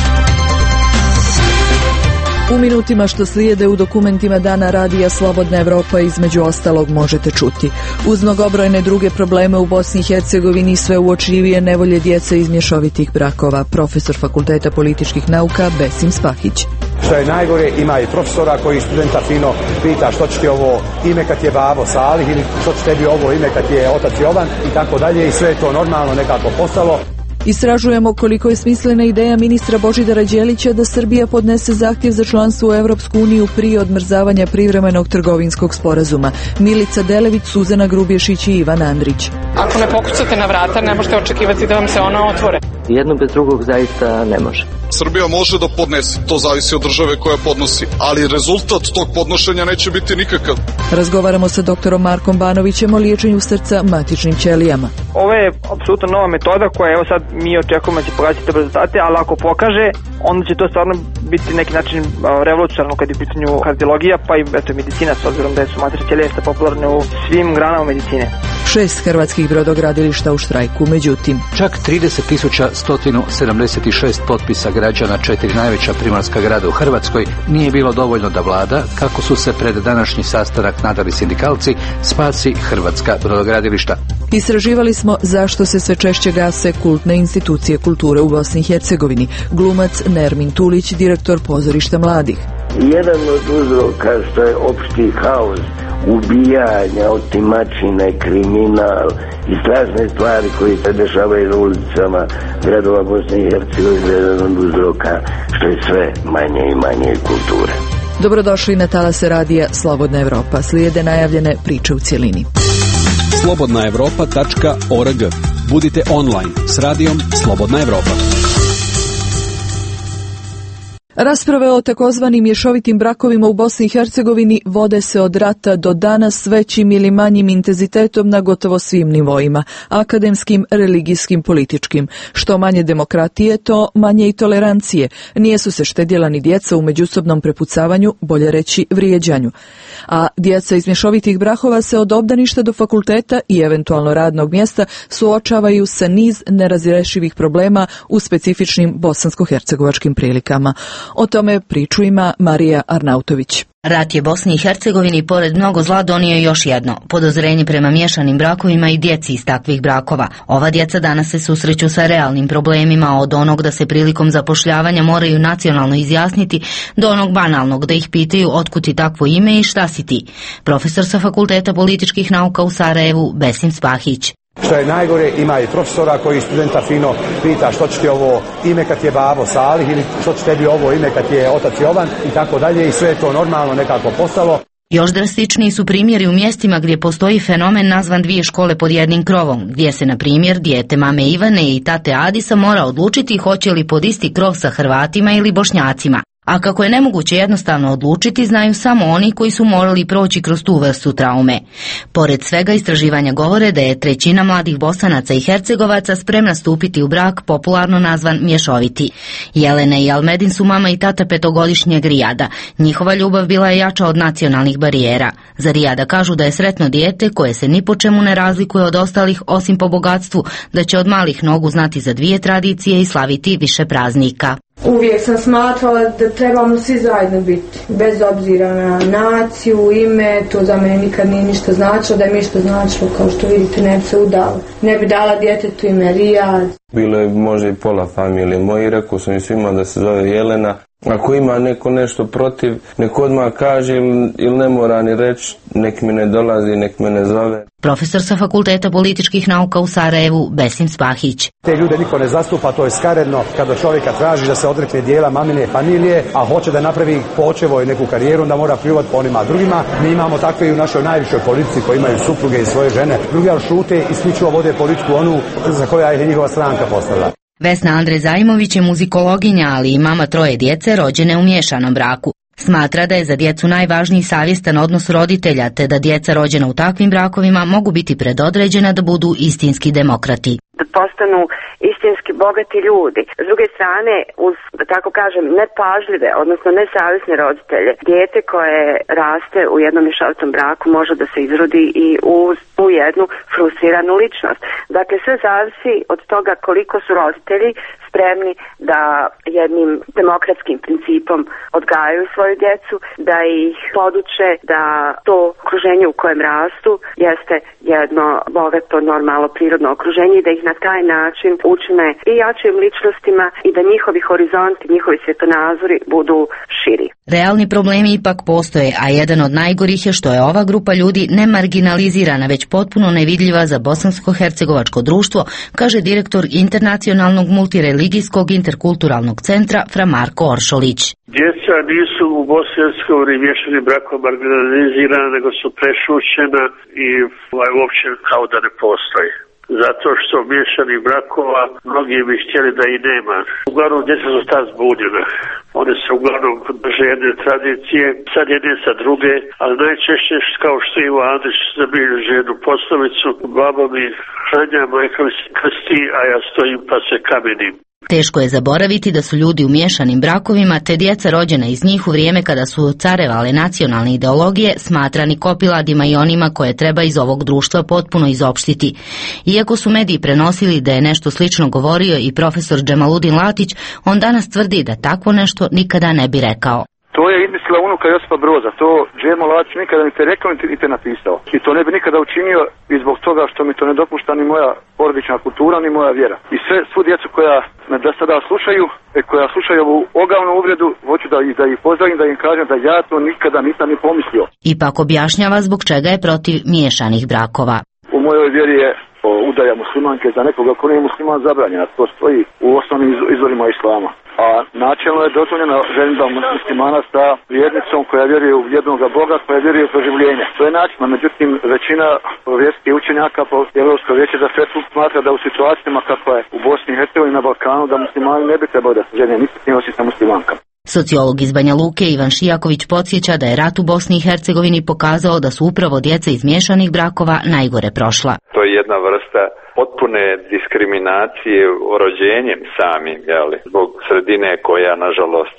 U minutima što slijede u dokumentima dana Radija Slobodna Evropa između ostalog možete čuti. Uz mnogobrojne druge probleme u Bosni i Hercegovini sve uočljivije nevolje djece iz mješovitih brakova. Profesor Fakulteta političkih nauka Besim Spahić. Što je najgore, ima i profesora koji studenta fino pita što će ti ovo ime kad je babo Salih ili što će tebi ovo ime kad je otac Jovan i tako dalje, i sve je to normalno nekako postalo. Istražujemo koliko je smislena ideja ministra Božidara Đelića da Srbija podnese zahtjev za članstvo u Evropsku uniju prije odmrzavanja privremenog trgovinskog sporazuma. Milica Delević, Suzana Grubješić i Ivan Andrić. Ako ne pokucate na vrata, ne možete očekivati da vam se ona otvore. Jedno bez drugog zaista ne može. Srbija može da podnese, to zavisi od države koja podnosi, ali rezultat tog podnošenja neće biti nikakav. Razgovaramo sa doktorom Markom Banovićem o liječenju srca matičnim ćelijama. Ovo je apsolutno nova metoda koja, evo sad mi očekujemo da će pokazati rezultate, ali ako pokaže, onda će to stvarno biti neki način revolucionarno kad je u pitanju kardiologija, pa i eto, medicina, s obzirom da su matične ćelije popularne u svim granama medicine. 6 hrvatskih brodogradilišta u štrajku, međutim. Čak 30.176 potpisa građana 4 najveća primorska grada u Hrvatskoj nije bilo dovoljno da vlada, kako su se pred današnji sastanak nadali sindikalci, spasi hrvatska brodogradilišta. Istraživali smo zašto se sve češće gase kultne institucije kulture u Bosni i Hercegovini. Glumac Nermin Tulić, direktor pozorišta mladih. Jedan od uzroka što je opšti haos, ubijanja, otimačine, kriminal i strašne stvari koji se dešavaju na ulicama gradova Bosne i Hercegovine, jedan od uzroka što je sve manje i manje kulture. Dobrodošli na talase Radija Slobodna Evropa. Slijede najavljene priče u cjelini. slobodnaevropa.org. Budite online s Radijom Slobodna Evropa. Rasprave o takozvanim mješovitim brakovima u Bosni i Hercegovini vode se od rata do danas s većim ili manjim intenzitetom na gotovo svim nivoima, akademskim, religijskim, političkim. Što manje demokratije, to manje i tolerancije. Nije su se štedjela ni djeca u međusobnom prepucavanju, bolje reći vrijeđanju. A djeca iz mješovitih brakova se od obdaništa do fakulteta i eventualno radnog mjesta suočavaju sa niz nerazrešivih problema u specifičnim bosansko-hercegovačkim prilikama. O tome priču ima Marija Arnautović. Rat je Bosni i Hercegovini pored mnogo zla donio još jedno, podozrenje prema miješanim brakovima i djeci iz takvih brakova. Ova djeca danas se susreću sa realnim problemima, od onog da se prilikom zapošljavanja moraju nacionalno izjasniti, do onog banalnog da ih pitaju otkud ti takvo ime i šta si ti. Profesor sa Fakulteta političkih nauka u Sarajevu, Besim Spahić. Što je najgore, ima i profesora koji studenta fino pita što će ti ovo ime kad je babo Salih ili što će tebi ovo ime kad je otac Jovan i tako dalje, i sve je to normalno nekako postalo. Još drastičniji su primjeri u mjestima gdje postoji fenomen nazvan dvije škole pod jednim krovom, gdje se, na primjer, dijete mame Ivane i tate Adisa mora odlučiti hoće li pod isti krov sa Hrvatima ili Bošnjacima. A kako je nemoguće jednostavno odlučiti, znaju samo oni koji su morali proći kroz tu vrstu traume. Pored svega, istraživanja govore da je 1/3 mladih Bosanaca i Hercegovaca spremna stupiti u brak popularno nazvan mješoviti. Jelena i Almedin su mama i tata 5-godišnjeg Rijada. Njihova ljubav bila je jača od nacionalnih barijera. Za Rijada kažu da je sretno dijete koje se ni po čemu ne razlikuje od ostalih osim po bogatstvu, da će od malih nogu znati za dvije tradicije i slaviti više praznika. Uvijek sam smatrala da trebamo svi zajedno biti, bez obzira na naciju, ime, to za mene nikad nije ništa značilo, da je mi što značilo, kao što vidite, ne bi se udala. Ne bi dala djetetu ime Rijad. Bilo je možda i pola familije moji, rekao sam i svima da se zove Jelena. Ako ima neko nešto protiv, nek odmah kaže ili ne mora ni reći, nek mi ne dolazi, nek me ne zove. Profesor sa Fakulteta političkih nauka u Sarajevu, Besim Spahić. Te ljude niko ne zastupa, to je skaredno kada čovjeka traži da se odrekne dijela mamine familije, a hoće da napravi po očevoj neku karijeru, da mora pljuvati po onima drugima. Mi imamo takve i u našoj najvišoj politici koji imaju supruge i svoje žene. Drugi šute, isključivo vode politiku onu za koja je njihova stranka postavila. Vesna Andrej Zajmović je muzikologinja, ali i mama 3 djece rođene u miješanom braku. Smatra da je za djecu najvažniji savjestan odnos roditelja, te da djeca rođena u takvim brakovima mogu biti predodređena da budu istinski demokrati. Da postanu istinski bogati ljudi. S druge strane, uz, da tako kažem, nepažljive, odnosno nesavjesne roditelje, dijete koje raste u jednom mješovitom braku može da se izrodi i u jednu frustriranu ličnost. Dakle, sve zavisi od toga koliko su roditelji spremni da jednim demokratskim principom odgajaju svoju djecu, da ih poduče da to okruženje u kojem rastu jeste jedno bogato, normalno, prirodno okruženje i da ih na taj način učine i jačim ličnostima i da njihovi horizonti, njihovi svjetonazori budu širi. Realni problemi ipak postoje, a jedan od najgorih je što je ova grupa ljudi ne marginalizirana, već potpuno nevidljiva za bosansko-hercegovačko društvo, kaže direktor Internacionalnog multireligijskog interkulturalnog centra Fra Marko Oršolić. Djeca nisu u Bosni i Hercegovini miješani brakom marginalizirana, nego su prešućena i uopće kao da ne postoji. Zato što miješanih brakova mnogi bi htjeli da i nema. Uglavnom djeca su ta zbunjena. One se uglavnom drže jedne tradicije, sad jedne sa druge, ali najčešće kao što Ivo Andrić zabilježi jednu poslovicu: baba mi hranja, majka mi se krsti, a ja stojim pa se kamenim. Teško je zaboraviti da su ljudi u miješanim brakovima, te djeca rođena iz njih u vrijeme kada su carevale nacionalne ideologije, smatrani kopiladima i onima koje treba iz ovog društva potpuno izopštiti. Iako su mediji prenosili da je nešto slično govorio i profesor Džemaludin Latić, on danas tvrdi da takvo nešto nikada ne bi rekao. To je izmislila unuka Josipa Broza, to Džemo Latić nikada niti rekao niti napisao. I to ne bi nikada učinio i zbog toga što mi to ne dopušta ni moja porodična kultura, ni moja vjera. I svu djecu koja me da sada slušaju, koja slušaju ovu ogavnu uvredu, hoću da ih pozdravim, da im kažem da ja to nikada nisam ni pomislio. Ipak objašnjava zbog čega je protiv miješanih brakova. U mojoj vjeri je udaja muslimanke za nekoga ko nije musliman zabranjena. To stoji u osnovnim izvorima islama. A načelno je dozvoljena ženidba muslimana sa vjernicom koja vjeruje u jednoga Boga, koja vjeruje u proživljenje. To je način, međutim većina vjerskih učenjaka po Europsko vijeće za fetvu smatra da u situacijama kakva je u Bosni i Hercegovini na Balkanu da muslimani ne bi trebali da se žene niti s njim osim sa muslimankama. Sociolog iz Banja Luke Ivan Šijaković podsjeća da je rat u Bosni i Hercegovini pokazao da su upravo djeca iz miješanih brakova najgore prošla. To je jedna vrsta potpune diskriminacije rođenjem samim, zbog sredine koja nažalost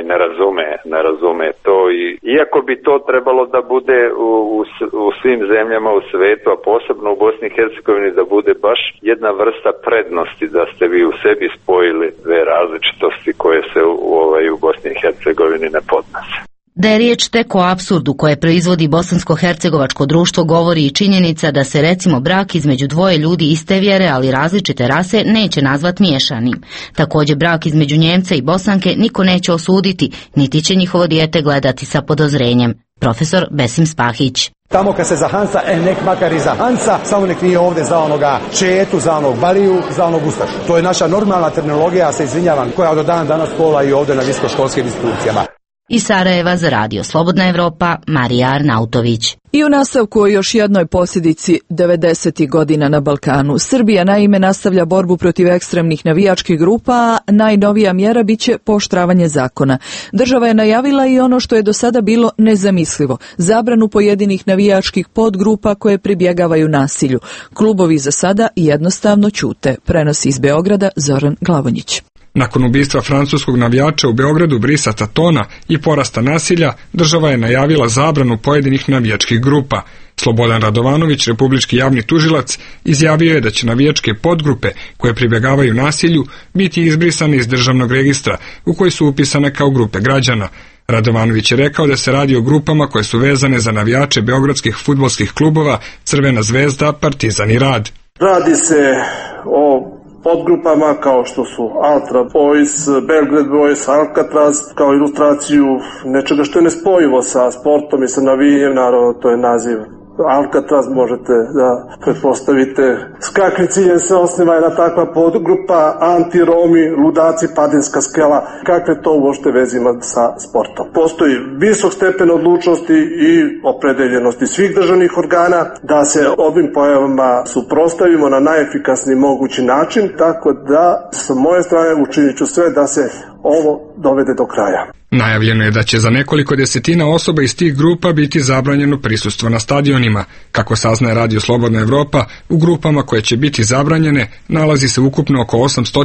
ne razume to. I iako bi to trebalo da bude u svim zemljama u svijetu, a posebno u Bosni i Hercegovini da bude baš jedna vrsta prednosti, da ste vi u sebi spojili dve različitosti koje se u Bosni i Hercegovini ne podnose. Da je riječ tek o apsurdu koje proizvodi bosansko-hercegovačko društvo govori i činjenica da se recimo brak između dvoje ljudi iste vjere ali različite rase neće nazvat miješanim. Također brak između Njemca i Bosanke niko neće osuditi, niti će njihovo dijete gledati sa podozrenjem. Profesor Besim Spahić. Tamo kad se za Hansa, nek makar i za Hansa, samo nek nije ovdje za onoga Četu, za onog Baliju, za onog Ustašu. To je naša normalna terminologija, ja se izvinjavam, koja od dan danas kola i ovdje na visokoškolskim institucijama. Iz Sarajeva za Radio Slobodna Evropa, Marija Arnautović. I u nastavku o još jednoj posljedici 90. godina na Balkanu. Srbija naime nastavlja borbu protiv ekstremnih navijačkih grupa, a najnovija mjera biće pooštravanje zakona. Država je najavila i ono što je do sada bilo nezamislivo, zabranu pojedinih navijačkih podgrupa koje pribjegavaju nasilju. Klubovi za sada jednostavno ćute. Prenosi iz Beograda Zoran Glavonjić. Nakon ubistva francuskog navijača u Beogradu Brisa Tatona i porasta nasilja, država je najavila zabranu pojedinih navijačkih grupa. Slobodan Radovanović, republički javni tužilac, izjavio je da će navijačke podgrupe koje pribjegavaju nasilju biti izbrisane iz državnog registra u koji su upisane kao grupe građana. Radovanović je rekao da se radi o grupama koje su vezane za navijače beogradskih fudbalskih klubova Crvena zvezda, Partizan i Rad. Radi se o podgrupama kao što su Ultra Boys, Belgrade Boys, Alcatraz, kao ilustraciju nečega što je nespojivo sa sportom i sa navijanjem, naravno to je naziv Alcatraz možete da pretpostavite s kakvim ciljem se osniva jedna takva podgrupa, antiromi, ludaci, Padinska skela, kakve to uopšte veze ima sa sportom. Postoji visok stepen odlučnosti i opredeljenosti svih državnih organa da se ovim pojavama suprotstavimo na najefikasniji mogući način, tako da sa moje strane učinit ću sve da se ovo dovede do kraja. Najavljeno je da će za nekoliko desetina osoba iz tih grupa biti zabranjeno prisustvo na stadionima. Kako saznaje Radio Slobodna Evropa, u grupama koje će biti zabranjene nalazi se ukupno oko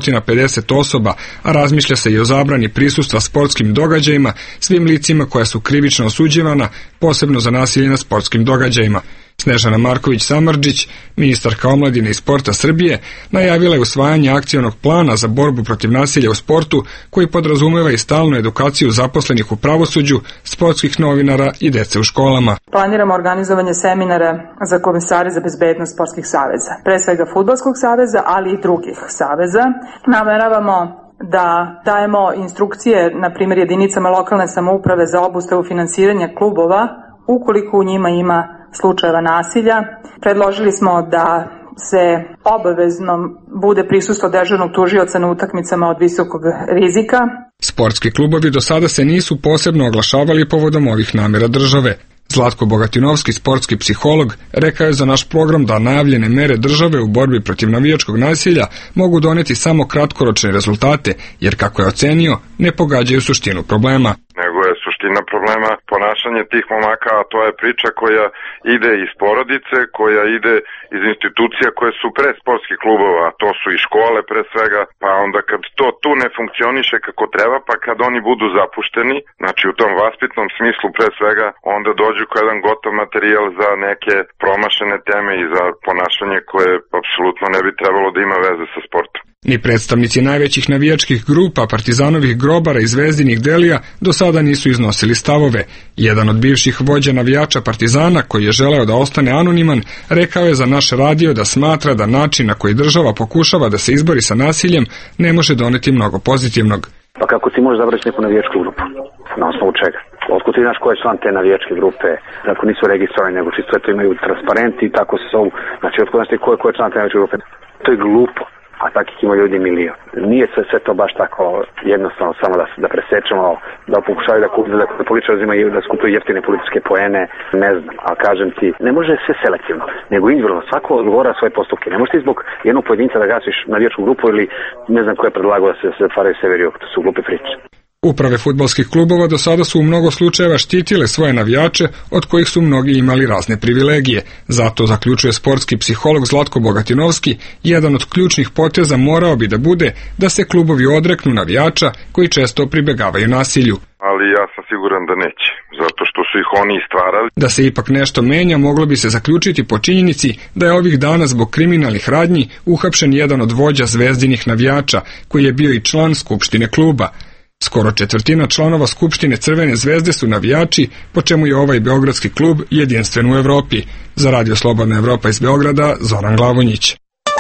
850 osoba, a razmišlja se i o zabrani prisustva sportskim događajima svim licima koja su krivično osuđivana, posebno za nasilje na sportskim događajima. Snežana Marković-Samardžić, ministarka omladine i sporta Srbije, najavila je usvajanje akcionog plana za borbu protiv nasilja u sportu, koji podrazumeva i stalnu edukaciju zaposlenih u pravosuđu, sportskih novinara i dece u školama. Planiramo organizovanje seminara za komisare za bezbednost sportskih saveza, pre svega Fudbalskog saveza, ali i drugih saveza. Nameravamo da dajemo instrukcije, na primjer, jedinicama lokalne samouprave za obustavu finansiranja klubova, ukoliko u njima ima slučajeva nasilja. Predložili smo da se obavezno bude prisustvo dežurnog tužioca na utakmicama od visokog rizika. Sportski klubovi do sada se nisu posebno oglašavali povodom ovih namera države. Zlatko Bogatinovski, sportski psiholog, rekao je za naš program da najavljene mere države u borbi protiv navijačkog nasilja mogu doneti samo kratkoročne rezultate, jer kako je ocenio, ne pogađaju suštinu problema. Nego je suština problema ponašanje tih momaka, a to je priča koja ide iz porodice, koja ide iz institucija koje su pre sportskih klubova, a to su i škole pre svega, pa onda kad to tu ne funkcioniše kako treba, pa kad oni budu zapušteni, znači u tom vaspitnom smislu pre svega, onda dođu kao jedan gotov materijal za neke promašene teme i za ponašanje koje apsolutno ne bi trebalo da ima veze sa sportom. Ni predstavnici najvećih navijačkih grupa, Partizanovih grobara i Zvezdinih Delija do sada nisu iznosili stavove. Jedan od bivših vođa navijača Partizana, koji je želeo da ostane anoniman, rekao je za naš radio da smatra da način na koji država pokušava da se izbori sa nasiljem ne može doneti mnogo pozitivnog. Pa kako ti možeš zabrati neku navijačku grupu? Na osnovu čega? Otkud ti znaš ko je član te navijačke grupe? Ako nisu registrovani, nego čisto to imaju transparenti i tako se zovu. Znači, otkud znaš ti ko je član te navijačke grupe? To je glupo. A takih ima ljudi milion. Nije sve to baš tako jednostavno samo da presečemo, da pokušaju da političari uzimaju, da skupuju jeftine političke poene, ne znam, ali kažem ti, ne može sve selektivno, nego individualno, svako odgovara svoje postupke. Ne možeš ti zbog jednog pojedinca da gasiš navijačku grupu ili ne znam ko je predlagao da se zatvaraju severi, to su glupe priče. Uprave fudbalskih klubova do sada su u mnogo slučajeva štitile svoje navijače, od kojih su mnogi imali razne privilegije. Zato, zaključuje sportski psiholog Zlatko Bogatinovski, jedan od ključnih poteza morao bi da bude da se klubovi odreknu navijača koji često pribegavaju nasilju. Ali ja sam siguran da neće, zato što su ih oni stvarali. Da se ipak nešto menja, moglo bi se zaključiti po činjenici da je ovih dana zbog kriminalnih radnji uhapšen jedan od vođa Zvezdinih navijača, koji je bio i član skupštine kluba. Skoro četvrtina članova Skupštine Crvene zvezde su navijači, po čemu je ovaj beogradski klub jedinstven u Evropi. Za Radio Slobodna Evropa iz Beograda, Zoran Glavonjić.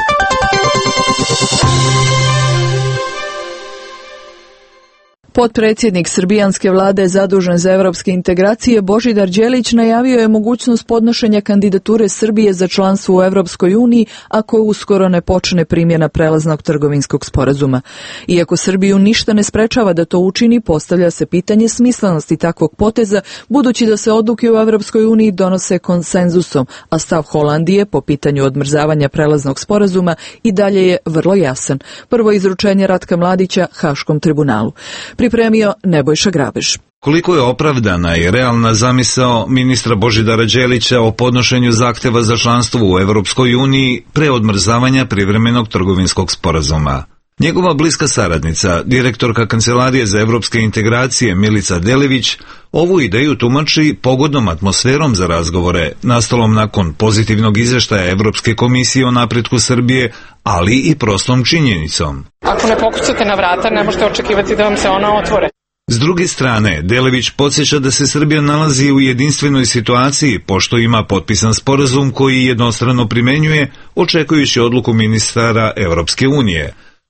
Potpredsjednik srbijanske vlade zadužen za evropske integracije Božidar Đelić najavio je mogućnost podnošenja kandidature Srbije za članstvo u Evropskoj uniji ako uskoro ne počne primjena prelaznog trgovinskog sporazuma. Iako Srbiju ništa ne sprečava da to učini, postavlja se pitanje smislenosti takvog poteza, budući da se odluke u Evropskoj uniji donose konsenzusom, a stav Holandije po pitanju odmrzavanja prelaznog sporazuma i dalje je vrlo jasan. Prvo izručenje Ratka Mladića Haškom tribunalu. Pripremio Nebojša Grabež. Koliko je opravdana i realna zamisao ministra Božidara Đelića o podnošenju zahteva za članstvo u Evropskoj uniji pre odmrzavanja privremenog trgovinskog sporazuma? Njegova bliska saradnica, direktorka Kancelarije za evropske integracije Milica Delević, ovu ideju tumači pogodnom atmosferom za razgovore, nastalom nakon pozitivnog izveštaja Evropske komisije o napretku Srbije, ali i prostom činjenicom. Ako ne pokucate na vrata, ne možete očekivati da vam se ona otvore. S druge strane, Delević podsjeća da se Srbija nalazi u jedinstvenoj situaciji, pošto ima potpisan sporazum koji jednostrano primenjuje, očekujući odluku ministara Evropske unije.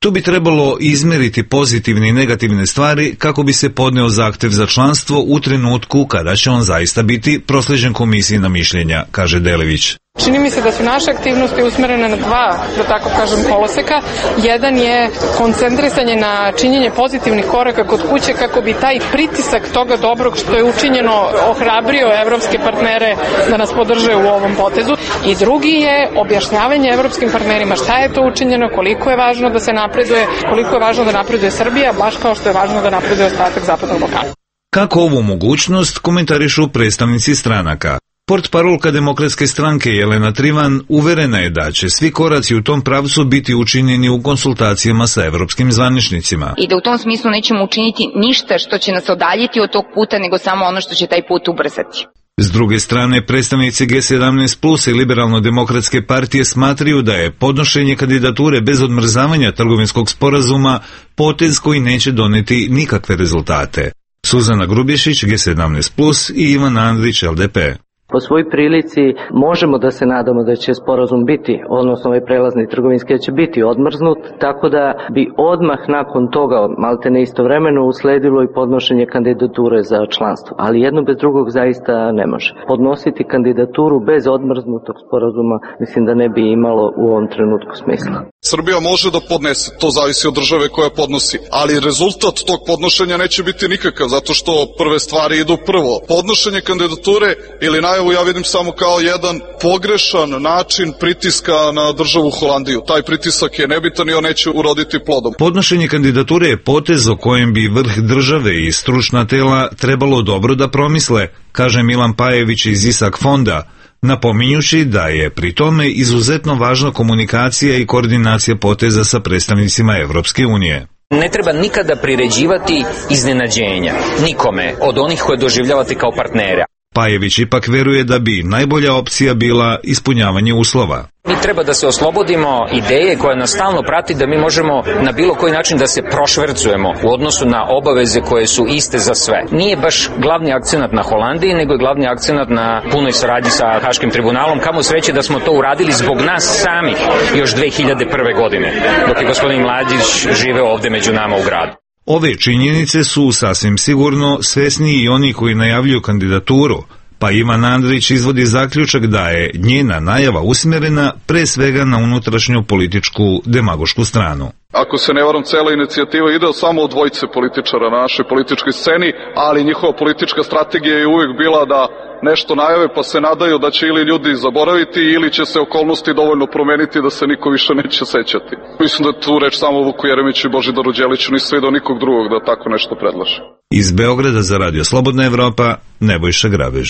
Tu bi trebalo izmeriti pozitivne i negativne stvari kako bi se podneo zahtev za članstvo u trenutku kada će on zaista biti proslijeđen komisiji na mišljenja, kaže Delević. Čini mi se da su naše aktivnosti usmerene na dva, da tako kažem, koloseka. Jedan je koncentrisanje na činjenje pozitivnih koraka kod kuće kako bi taj pritisak toga dobrog što je učinjeno ohrabrio evropske partnere da nas podrže u ovom potezu. I drugi je objašnjavanje evropskim partnerima šta je to učinjeno, koliko je važno da se napreduje, koliko je važno da napreduje Srbija, baš kao što je važno da napreduje ostatak Zapadnog Balkana. Kako ovu mogućnost komentarišu predstavnici stranaka? Portparolka Demokratske stranke Jelena Trivan uverena je da će svi koraci u tom pravcu biti učinjeni u konsultacijama sa evropskim zvaničnicima. I da u tom smislu nećemo učiniti ništa što će nas odaljiti od tog puta, nego samo ono što će taj put ubrzati. S druge strane, predstavnici G17 Plus i Liberalno-demokratske partije smatraju da je podnošenje kandidature bez odmrzavanja trgovinskog sporazuma potez koji neće doneti nikakve rezultate. Suzana Grubješić, G17 Plus i Ivan Andrić, LDP. Po svoj prilici možemo da se nadamo da će sporazum biti, odnosno ovaj prelazni trgovinski da će biti odmrznut, tako da bi odmah nakon toga, maltene istovremeno, usledilo i podnošenje kandidature za članstvo. Ali jedno bez drugog zaista ne može. Podnositi kandidaturu bez odmrznutog sporazuma mislim da ne bi imalo u ovom trenutku smisla. Srbija može da podnese, to zavisi od države koja podnosi, ali rezultat tog podnošenja neće biti nikakav, zato što prve stvari idu prvo. Podnošenje kandidature ili najavu ja vidim samo kao jedan pogrešan način pritiska na državu Holandiju. Taj pritisak je nebitan i on neće uroditi plodom. Podnošenje kandidature je potez o kojem bi vrh države i stručna tela trebalo dobro da promisle, kaže Milan Pajević iz ISAK fonda, napominjući da je pri tome izuzetno važna komunikacija i koordinacija poteza sa predstavnicima Evropske unije. Ne treba nikada priređivati iznenađenja nikome od onih koje doživljavate kao partnera. Pajević ipak veruje da bi najbolja opcija bila ispunjavanje uslova. Mi treba da se oslobodimo ideje koja nas stalno prati da mi možemo na bilo koji način da se prošvercujemo u odnosu na obaveze koje su iste za sve. Nije baš glavni akcenat na Holandiji, nego je glavni akcenat na punoj saradnji sa Haškim tribunalom. Kamo sreće da smo to uradili zbog nas samih još 2001. godine, dok je gospodin Mladić živeo ovde među nama u gradu. Ove činjenice su sasvim sigurno svesni i oni koji najavljuju kandidaturu, pa Ivan Andrić izvodi zaključak da je njena najava usmjerena pre svega na unutrašnju političku demagošku stranu. Ako se ne varam, cela inicijativa ide samo od dvojice političara na našoj političkoj sceni, ali njihova politička strategija je uvijek bila da nešto najave pa se nadaju da će ili ljudi zaboraviti ili će se okolnosti dovoljno promeniti da se niko više neće sećati. Mislim da je tu reč samo o Vuku Jeremiću i Božidaru Đeliću, nisam vidio nikog drugog da tako nešto predlaže. Iz Beograda za Radio Slobodna Evropa, Nebojša Grabež.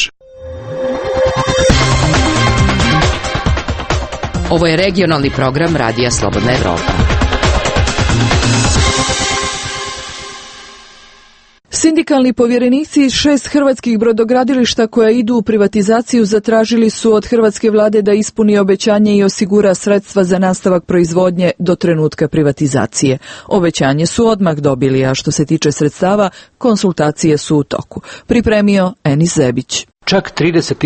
Ovo je regionalni program Radija Slobodna Evropa. Sindikalni povjerenici iz 6 hrvatskih brodogradilišta koja idu u privatizaciju zatražili su od hrvatske vlade da ispuni obećanje i osigura sredstva za nastavak proizvodnje do trenutka privatizacije. Obećanje su odmah dobili, a što se tiče sredstava, konsultacije su u toku. Pripremio Enis Zebić. Čak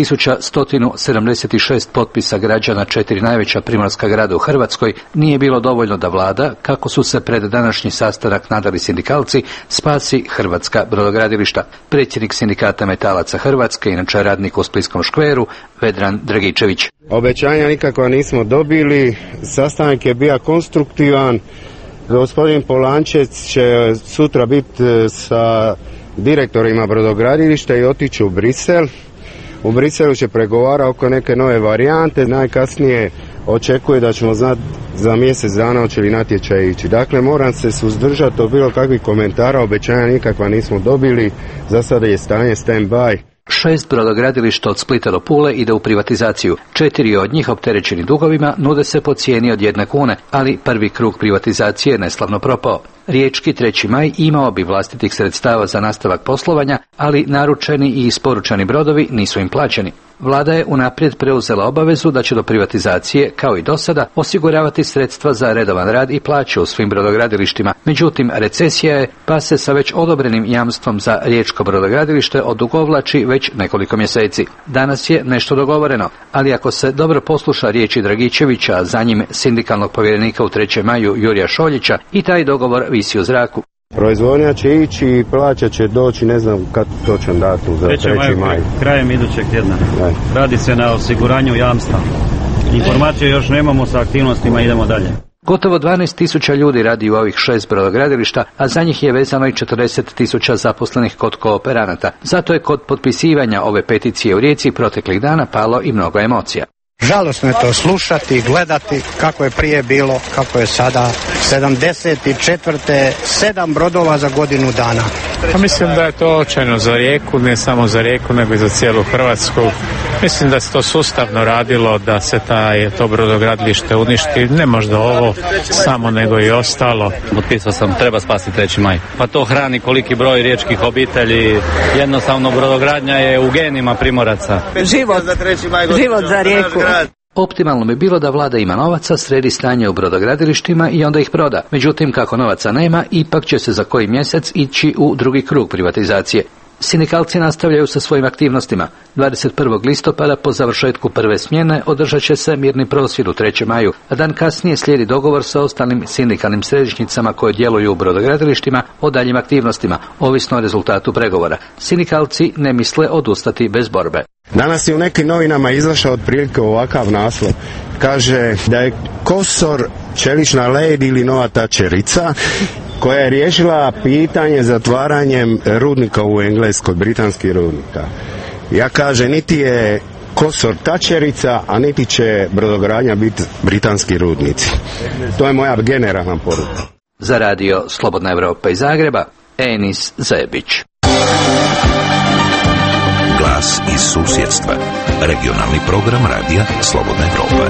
30.176 potpisa građana 4 najveća primorska grada u Hrvatskoj nije bilo dovoljno da vlada, kako su se pred današnji sastanak nadali sindikalci, spasi hrvatska brodogradilišta. Predsjednik sindikata metalaca Hrvatske, inače radnik u Splitskom škveru, Vedran Dragičević. Obećanja nikakva nismo dobili, sastanak je bio konstruktivan. Gospodin Polančec će sutra biti sa direktorima brodogradilišta i otići u Brisel. U Briselu će pregovara oko neke nove varijante, najkasnije očekuje da ćemo znati za mjesec dana hoće li natječaj ići. Dakle, moram se suzdržati od bilo kakvih komentara, obećanja nikakva nismo dobili, za sada je stanje stand by. 6 brodogradilišta od Splita do Pule ide u privatizaciju. 4 od njih opterećeni dugovima nude se po cijeni od 1 kune, ali prvi krug privatizacije je neslavno propao. Riječki 3. maj imao bi vlastitih sredstava za nastavak poslovanja, ali naručeni i isporučeni brodovi nisu im plaćeni. Vlada je unaprijed preuzela obavezu da će do privatizacije, kao i do sada, osiguravati sredstva za redovan rad i plaće u svim brodogradilištima. Međutim, recesija je, pa se sa već odobrenim jamstvom za riječko brodogradilište odugovlači već nekoliko mjeseci. Danas je nešto dogovoreno, ali ako se dobro posluša riječi Dragičevića, a za njim sindikalnog povjerenika u 3. maju Jurija Šoljića, i taj dogovor visi u zraku. Proizvodnja će ići i plaća će doći, ne znam kad točan datum za 3. maj. Krajem idućeg tjedna. Radi se na osiguranju jamstva. Informacije još nemamo, sa aktivnostima idemo dalje. Gotovo 12.000 ljudi radi u ovih 6 brodogradilišta, a za njih je vezano i 40.000 zaposlenih kod kooperanata. Zato je kod potpisivanja ove peticije u Rijeci proteklih dana palo i mnogo emocija. Žalosno je to slušati i gledati kako je prije bilo, kako je sada. 74. 7 brodova za godinu dana. Pa mislim da je to očajno za Rijeku, ne samo za Rijeku, nego i za cijelu Hrvatsku. Mislim da se to sustavno radilo, da se to brodogradilište uništi, ne možda ovo samo, nego i ostalo. Potpisao sam, treba spasiti 3. maj. Pa to hrani koliki broj riječkih obitelji, jednostavno brodogradnja je u genima Primoraca. Život za Rijeku. Optimalno bi bilo da vlada ima novaca, sredi stanje u brodogradilištima i onda ih proda. Međutim, kako novaca nema, ipak će se za koji mjesec ići u drugi krug privatizacije. Sindikalci nastavljaju sa svojim aktivnostima. 21. listopada po završetku prve smjene održat će se mirni prosvjed u 3. maju, a dan kasnije slijedi dogovor sa ostalim sindikalnim središnjicama koje djeluju u brodogradilištima o daljim aktivnostima, ovisno o rezultatu pregovora. Sindikalci ne misle odustati bez borbe. Danas je u nekim novinama izašao otprilike ovakav naslov. Kaže da je Kosor čelična lady ili nova tačerica koja je riješila pitanje zatvaranjem rudnika u Engleskoj, britanskih rudnika. Ja kažem, niti je Kosor tačerica, a niti će brodogradnja biti britanski rudnici. To je moja generalna poruka. Za radio Slobodna Evropa iz Zagreba, Enis Zebić. Glas iz susjedstva. Regionalni program radija Slobodna Evropa.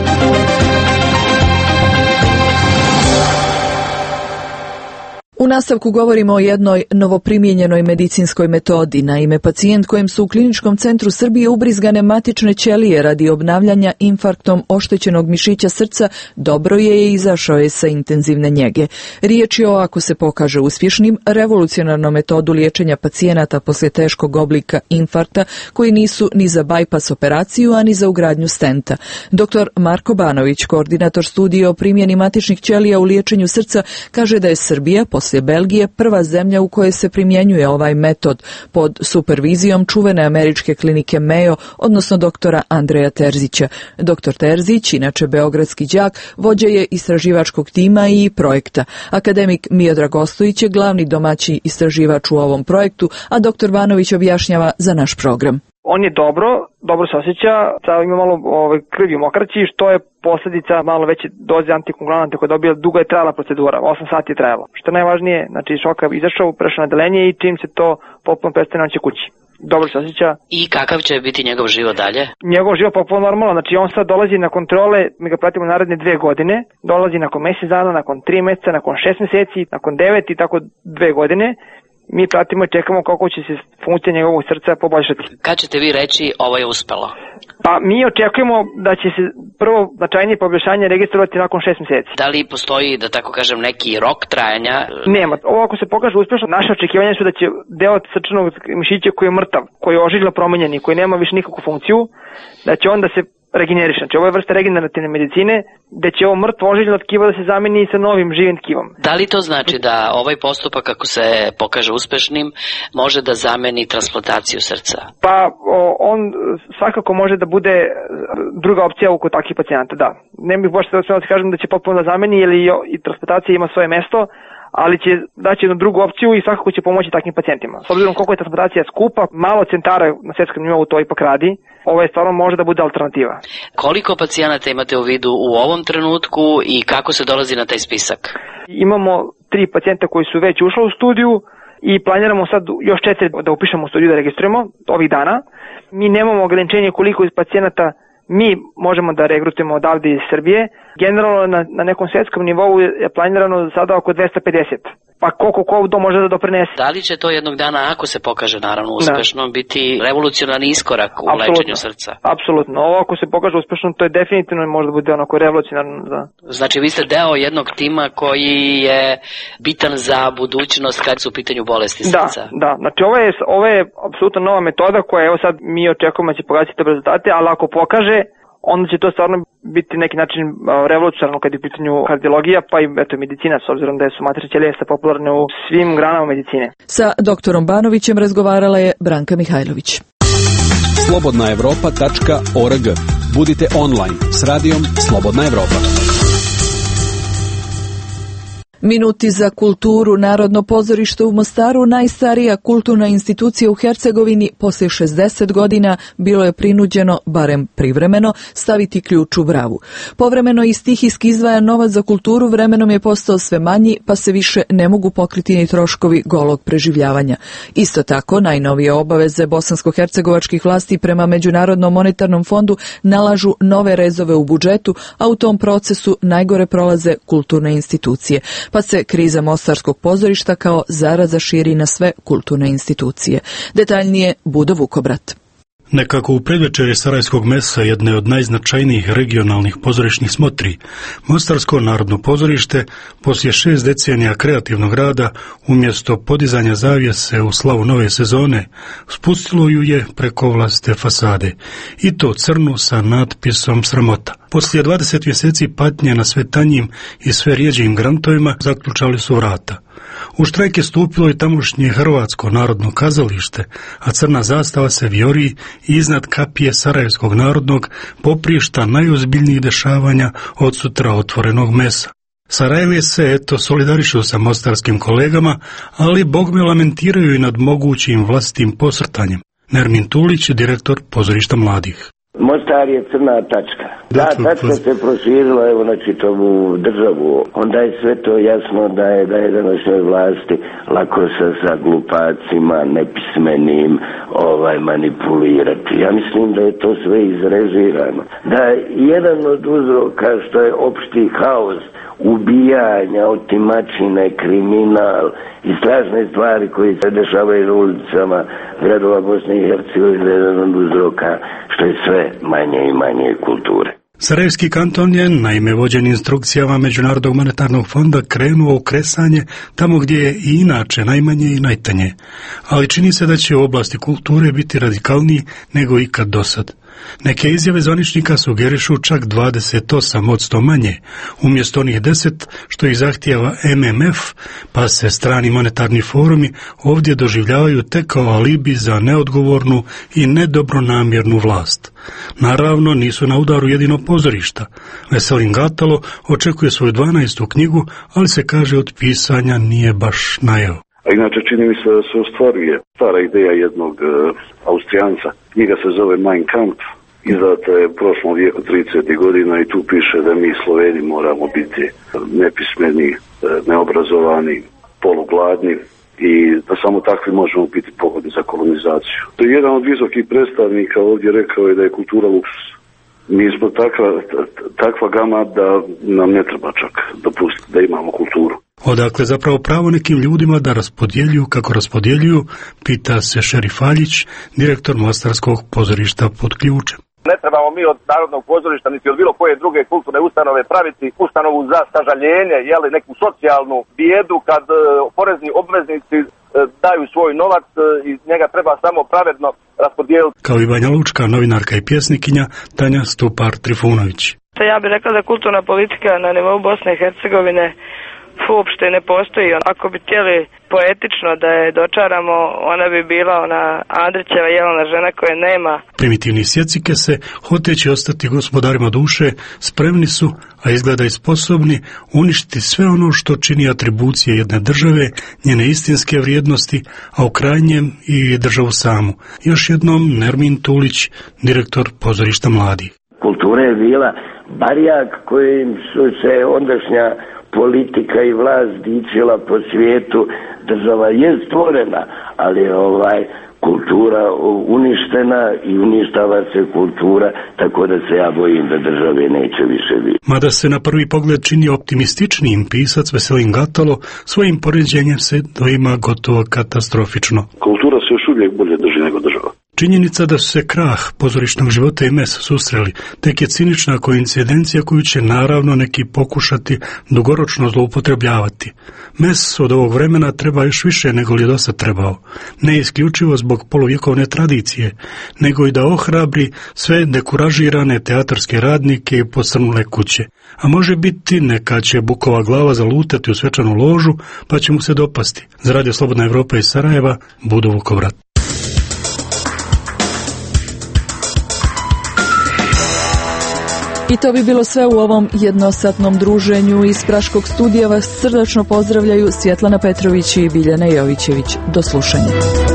U nastavku govorimo o jednoj novoprimjenjenoj medicinskoj metodi. Naime, pacijent kojem su u Kliničkom centru Srbije ubrizgane matične ćelije radi obnavljanja infarktom oštećenog mišića srca dobro je i izašao je sa intenzivne njege. Riječ je o, ako se pokaže uspješnim, revolucionarnom metodu liječenja pacijenata poslije teškog oblika infarkta koji nisu ni za bajpas operaciju, a ni za ugradnju stenta. Dr. Marko Banović, koordinator studija o primjeni matičnih ćelija u liječenju srca, kaže da je Srbija poslije Belgije prva zemlja u kojoj se primjenjuje ovaj metod pod supervizijom čuvene američke klinike Mayo, odnosno doktora Andreja Terzića. Doktor Terzić, inače beogradski đak, vođa je istraživačkog tima i projekta. Akademik Miodrag Ostojić je glavni domaći istraživač u ovom projektu, a doktor Banović objašnjava za naš program. On je dobro se osjeća, ima malo krvi u mokraći, što je posljedica malo veće doze antikoagulanata koje je dobila. Dugo je trajala procedura, 8 sati je trajalo. Što je najvažnije, znači šoka izašao, prešao na odeljenje i čim se to potpuno prestane, on će kući. Dobro se osjeća. I kakav će biti njegov život dalje? Njegov život potpuno normalno, znači on sad dolazi na kontrole, mi ga pratimo naredne 2 godine, dolazi nakon mjesec dana, nakon 3 mjeseca, nakon 6 mjeseci, nakon 9 i tako 2 godine. Mi pratimo i čekamo kako će se funkcija njegovog srca poboljšati. Kad ćete vi reći ovo je uspelo? Pa mi očekujemo da će se prvo značajnije poboljšanje registrovati nakon 6 mjeseci. Da li postoji, da tako kažem, neki rok trajanja? Nema. Ovo ako se pokaže uspješno, naše očekivanja su da će deo srčanog mišića koji je mrtav, koji je ožiljno promijenjen i koji nema više nikakvu funkciju, da će onda se regeneriše. Znači ovo je vrsta regenerativne medicine, da će ovo mrtvo ožiljno tkivo da se zameni sa novim živim tkivom. Da li to znači da ovaj postupak, ako se pokaže uspešnim, može da zameni transplantaciju srca? Pa on svakako može da bude druga opcija oko takvih pacijenata, da. Ne bih baš da kažem da će potpuno da zameni, jer i transplantacija ima svoje mesto, ali će daći jednu drugu opciju i svakako će pomoći takvim pacijentima. S obzirom koliko je transplantacija skupa, malo centara na svjetskom nivou to ipak radi, ovo je stvarno može da bude alternativa. Koliko pacijenata imate u vidu u ovom trenutku i kako se dolazi na taj spisak? Imamo 3 pacijenta koji su već ušli u studiju i planiramo sad još 4 da upišemo u studiju, da registrujemo ovih dana. Mi nemamo ograničenje koliko iz pacijenata mi možemo da regrutujemo odavde iz Srbije. Generalno na nekom svjetskom nivou je planirano sada oko 250. pa koliko ko to može da doprinese. Da li će to jednog dana, ako se pokaže naravno uspešno, biti revolucionarni iskorak u lečenju srca? Apsolutno. Ovo ako se pokaže uspešno, to je definitivno možda bude onako revolucionarno. Da. Znači vi ste deo jednog tima koji je bitan za budućnost kad su u pitanju bolesti srca. Da. Znači ovo je apsolutno nova metoda koja evo sad mi očekujemo da će pokazati te rezultate, ali ako pokaže, onda će to stvarno biti neki način revolucionarno kad je u pitanju kardiologija, pa i medicina, s obzirom da su matrice ćelijesta popularne u svim granama medicine. Sa doktorom Banovićem razgovarala je Branka Mihajlović. Slobodnaevropa.org. Budite online s radijom Slobodna Evropa. Minuti za kulturu. Narodno pozorište u Mostaru, najstarija kulturna institucija u Hercegovini, poslije 60 godina bilo je prinuđeno, barem privremeno, staviti ključ u bravu. Povremeno i stihijski izdvajan novac za kulturu vremenom je postao sve manji, pa se više ne mogu pokriti ni troškovi golog preživljavanja. Isto tako, najnovije obaveze bosansko-hercegovačkih vlasti prema Međunarodnom monetarnom fondu nalažu nove rezove u budžetu, a u tom procesu najgore prolaze kulturne institucije. Pa se kriza Mostarskog pozorišta kao zaraza širi na sve kulturne institucije. Detaljnije Budo Vukobrat. Nekako u predvečerje Sarajevskog mesa, jedne od najznačajnijih regionalnih pozorišnih smotri, Mostarsko narodno pozorište poslije 6 decenija kreativnog rada, umjesto podizanja zavjese u slavu nove sezone, spustilo ju je preko vlastite fasade, i to crnu sa natpisom sramota. Poslije 20 mjeseci patnje na sve tanjim i sve rijeđim grantovima zaključali su vrata. U štrajk je stupilo i tamošnje Hrvatsko narodno kazalište, a crna zastava se vijori i iznad kapije Sarajevskog narodnog poprišta najozbiljnijih dešavanja od sutra otvorenog mesa. Sarajevije se, solidarišu sa mostarskim kolegama, ali bogme lamentiraju i nad mogućim vlastitim posrtanjem. Nermin Tulić, direktor pozorišta mladih. Mostar je crna tačka. Ta tačka se proširila evo na čitavu državu. Onda je sve to jasno da je današnjoj vlasti lako sa glupacima, nepismenim manipulirati. Ja mislim da je to sve izrežirano. Da je jedan od uzroka što je opšti haos, ubijanja, otimačine, kriminal i strašne stvari koji se dešavaju na ulicama gradova Bosne i Hercegovine, jedan od uzroka što je sve manje i manje kulture. Sarajevski kanton je, naime vođen instrukcijama Međunarodnog monetarnog fonda, krenuo u kresanje tamo gdje je i inače najmanje i najtanje, ali čini se da će u oblasti kulture biti radikalniji nego ikad dosad. Neke izjave zvaničnika sugerišu čak 28% manje, umjesto onih 10 što ih zahtijeva MMF, pa se strani monetarni forumi ovdje doživljavaju tek kao alibi za neodgovornu i nedobronamjernu vlast. Naravno, nisu na udaru jedino pozorišta. Veselin Gatalo očekuje svoju 12. knjigu, ali se kaže od pisanja nije baš najeo. A inače čini mi se da se ostvaruje stara ideja jednog Austrijanca. Knjiga se zove Mein Kampf, izdata je u prošlom vijeku 30. godina i tu piše da mi Sloveni moramo biti nepismeni, neobrazovani, polugladni i da samo takvi možemo biti pogodni za kolonizaciju. To je jedan od visokih predstavnika ovdje rekao je da je kultura luksus. Mi smo takva gama da nam ne treba čak dopustiti da imamo kulturu. Odakle zapravo pravo nekim ljudima da raspodjeljuju kako raspodjeljuju, pita se Šerif Aljić, direktor Mostarskog pozorišta Pod ključem. Ne trebamo mi od Narodnog pozorišta niti od bilo koje druge kulturne ustanove praviti ustanovu za sažaljenje, neku socijalnu bijedu kad porezni obveznici daju svoj novac i njega treba samo pravedno raspodijeliti. Kao i Banja Lučka novinarka i pjesnikinja Tanja Stupar-Trifunović. Ja bih rekla da kulturna politika na nivou Bosne i Hercegovine uopšte ne postoji. Ako bi htjeli poetično da je dočaramo, ona bi bila ona Andrićeva jelena žena koje nema. Primitivni sjecike se, hoteći ostati gospodarima duše, spremni su, a izgleda i sposobni, uništiti sve ono što čini atribucije jedne države, njene istinske vrijednosti, a u krajnjem i državu samu. Još jednom Nermin Tulić, direktor pozorišta mladih. Kultura je bila barjak kojim su se ondašnja politika i vlast dičila po svijetu. Država je stvorena, ali kultura uništena i uništava se kultura, tako da se ja bojim da države neće više biti. Mada se na prvi pogled čini optimističnijim, pisac Veselin Gatalo svojim poređenjem se doima gotovo katastrofično. Kultura se još uvijek bolje drži nego država. Činjenica da su se krah pozorišnog života i mes susreli, tek je cinična koincidencija koju će naravno neki pokušati dugoročno zloupotrebljavati. Mes od ovog vremena treba još više nego li je dosad trebao. Ne isključivo zbog poluvjekovne tradicije, nego i da ohrabri sve dekuražirane teatarske radnike i posrnule kuće. A može biti neka će Bukova glava zalutati u svečanu ložu, pa će mu se dopasti. Za Radio Slobodna Evropa iz Sarajeva, Budo Vukovrat. I to bi bilo sve u ovom jednosatnom druženju. Iz Praškog studija vas srdačno pozdravljaju Svjetlana Petrović i Biljana Jovićević. Do slušanja.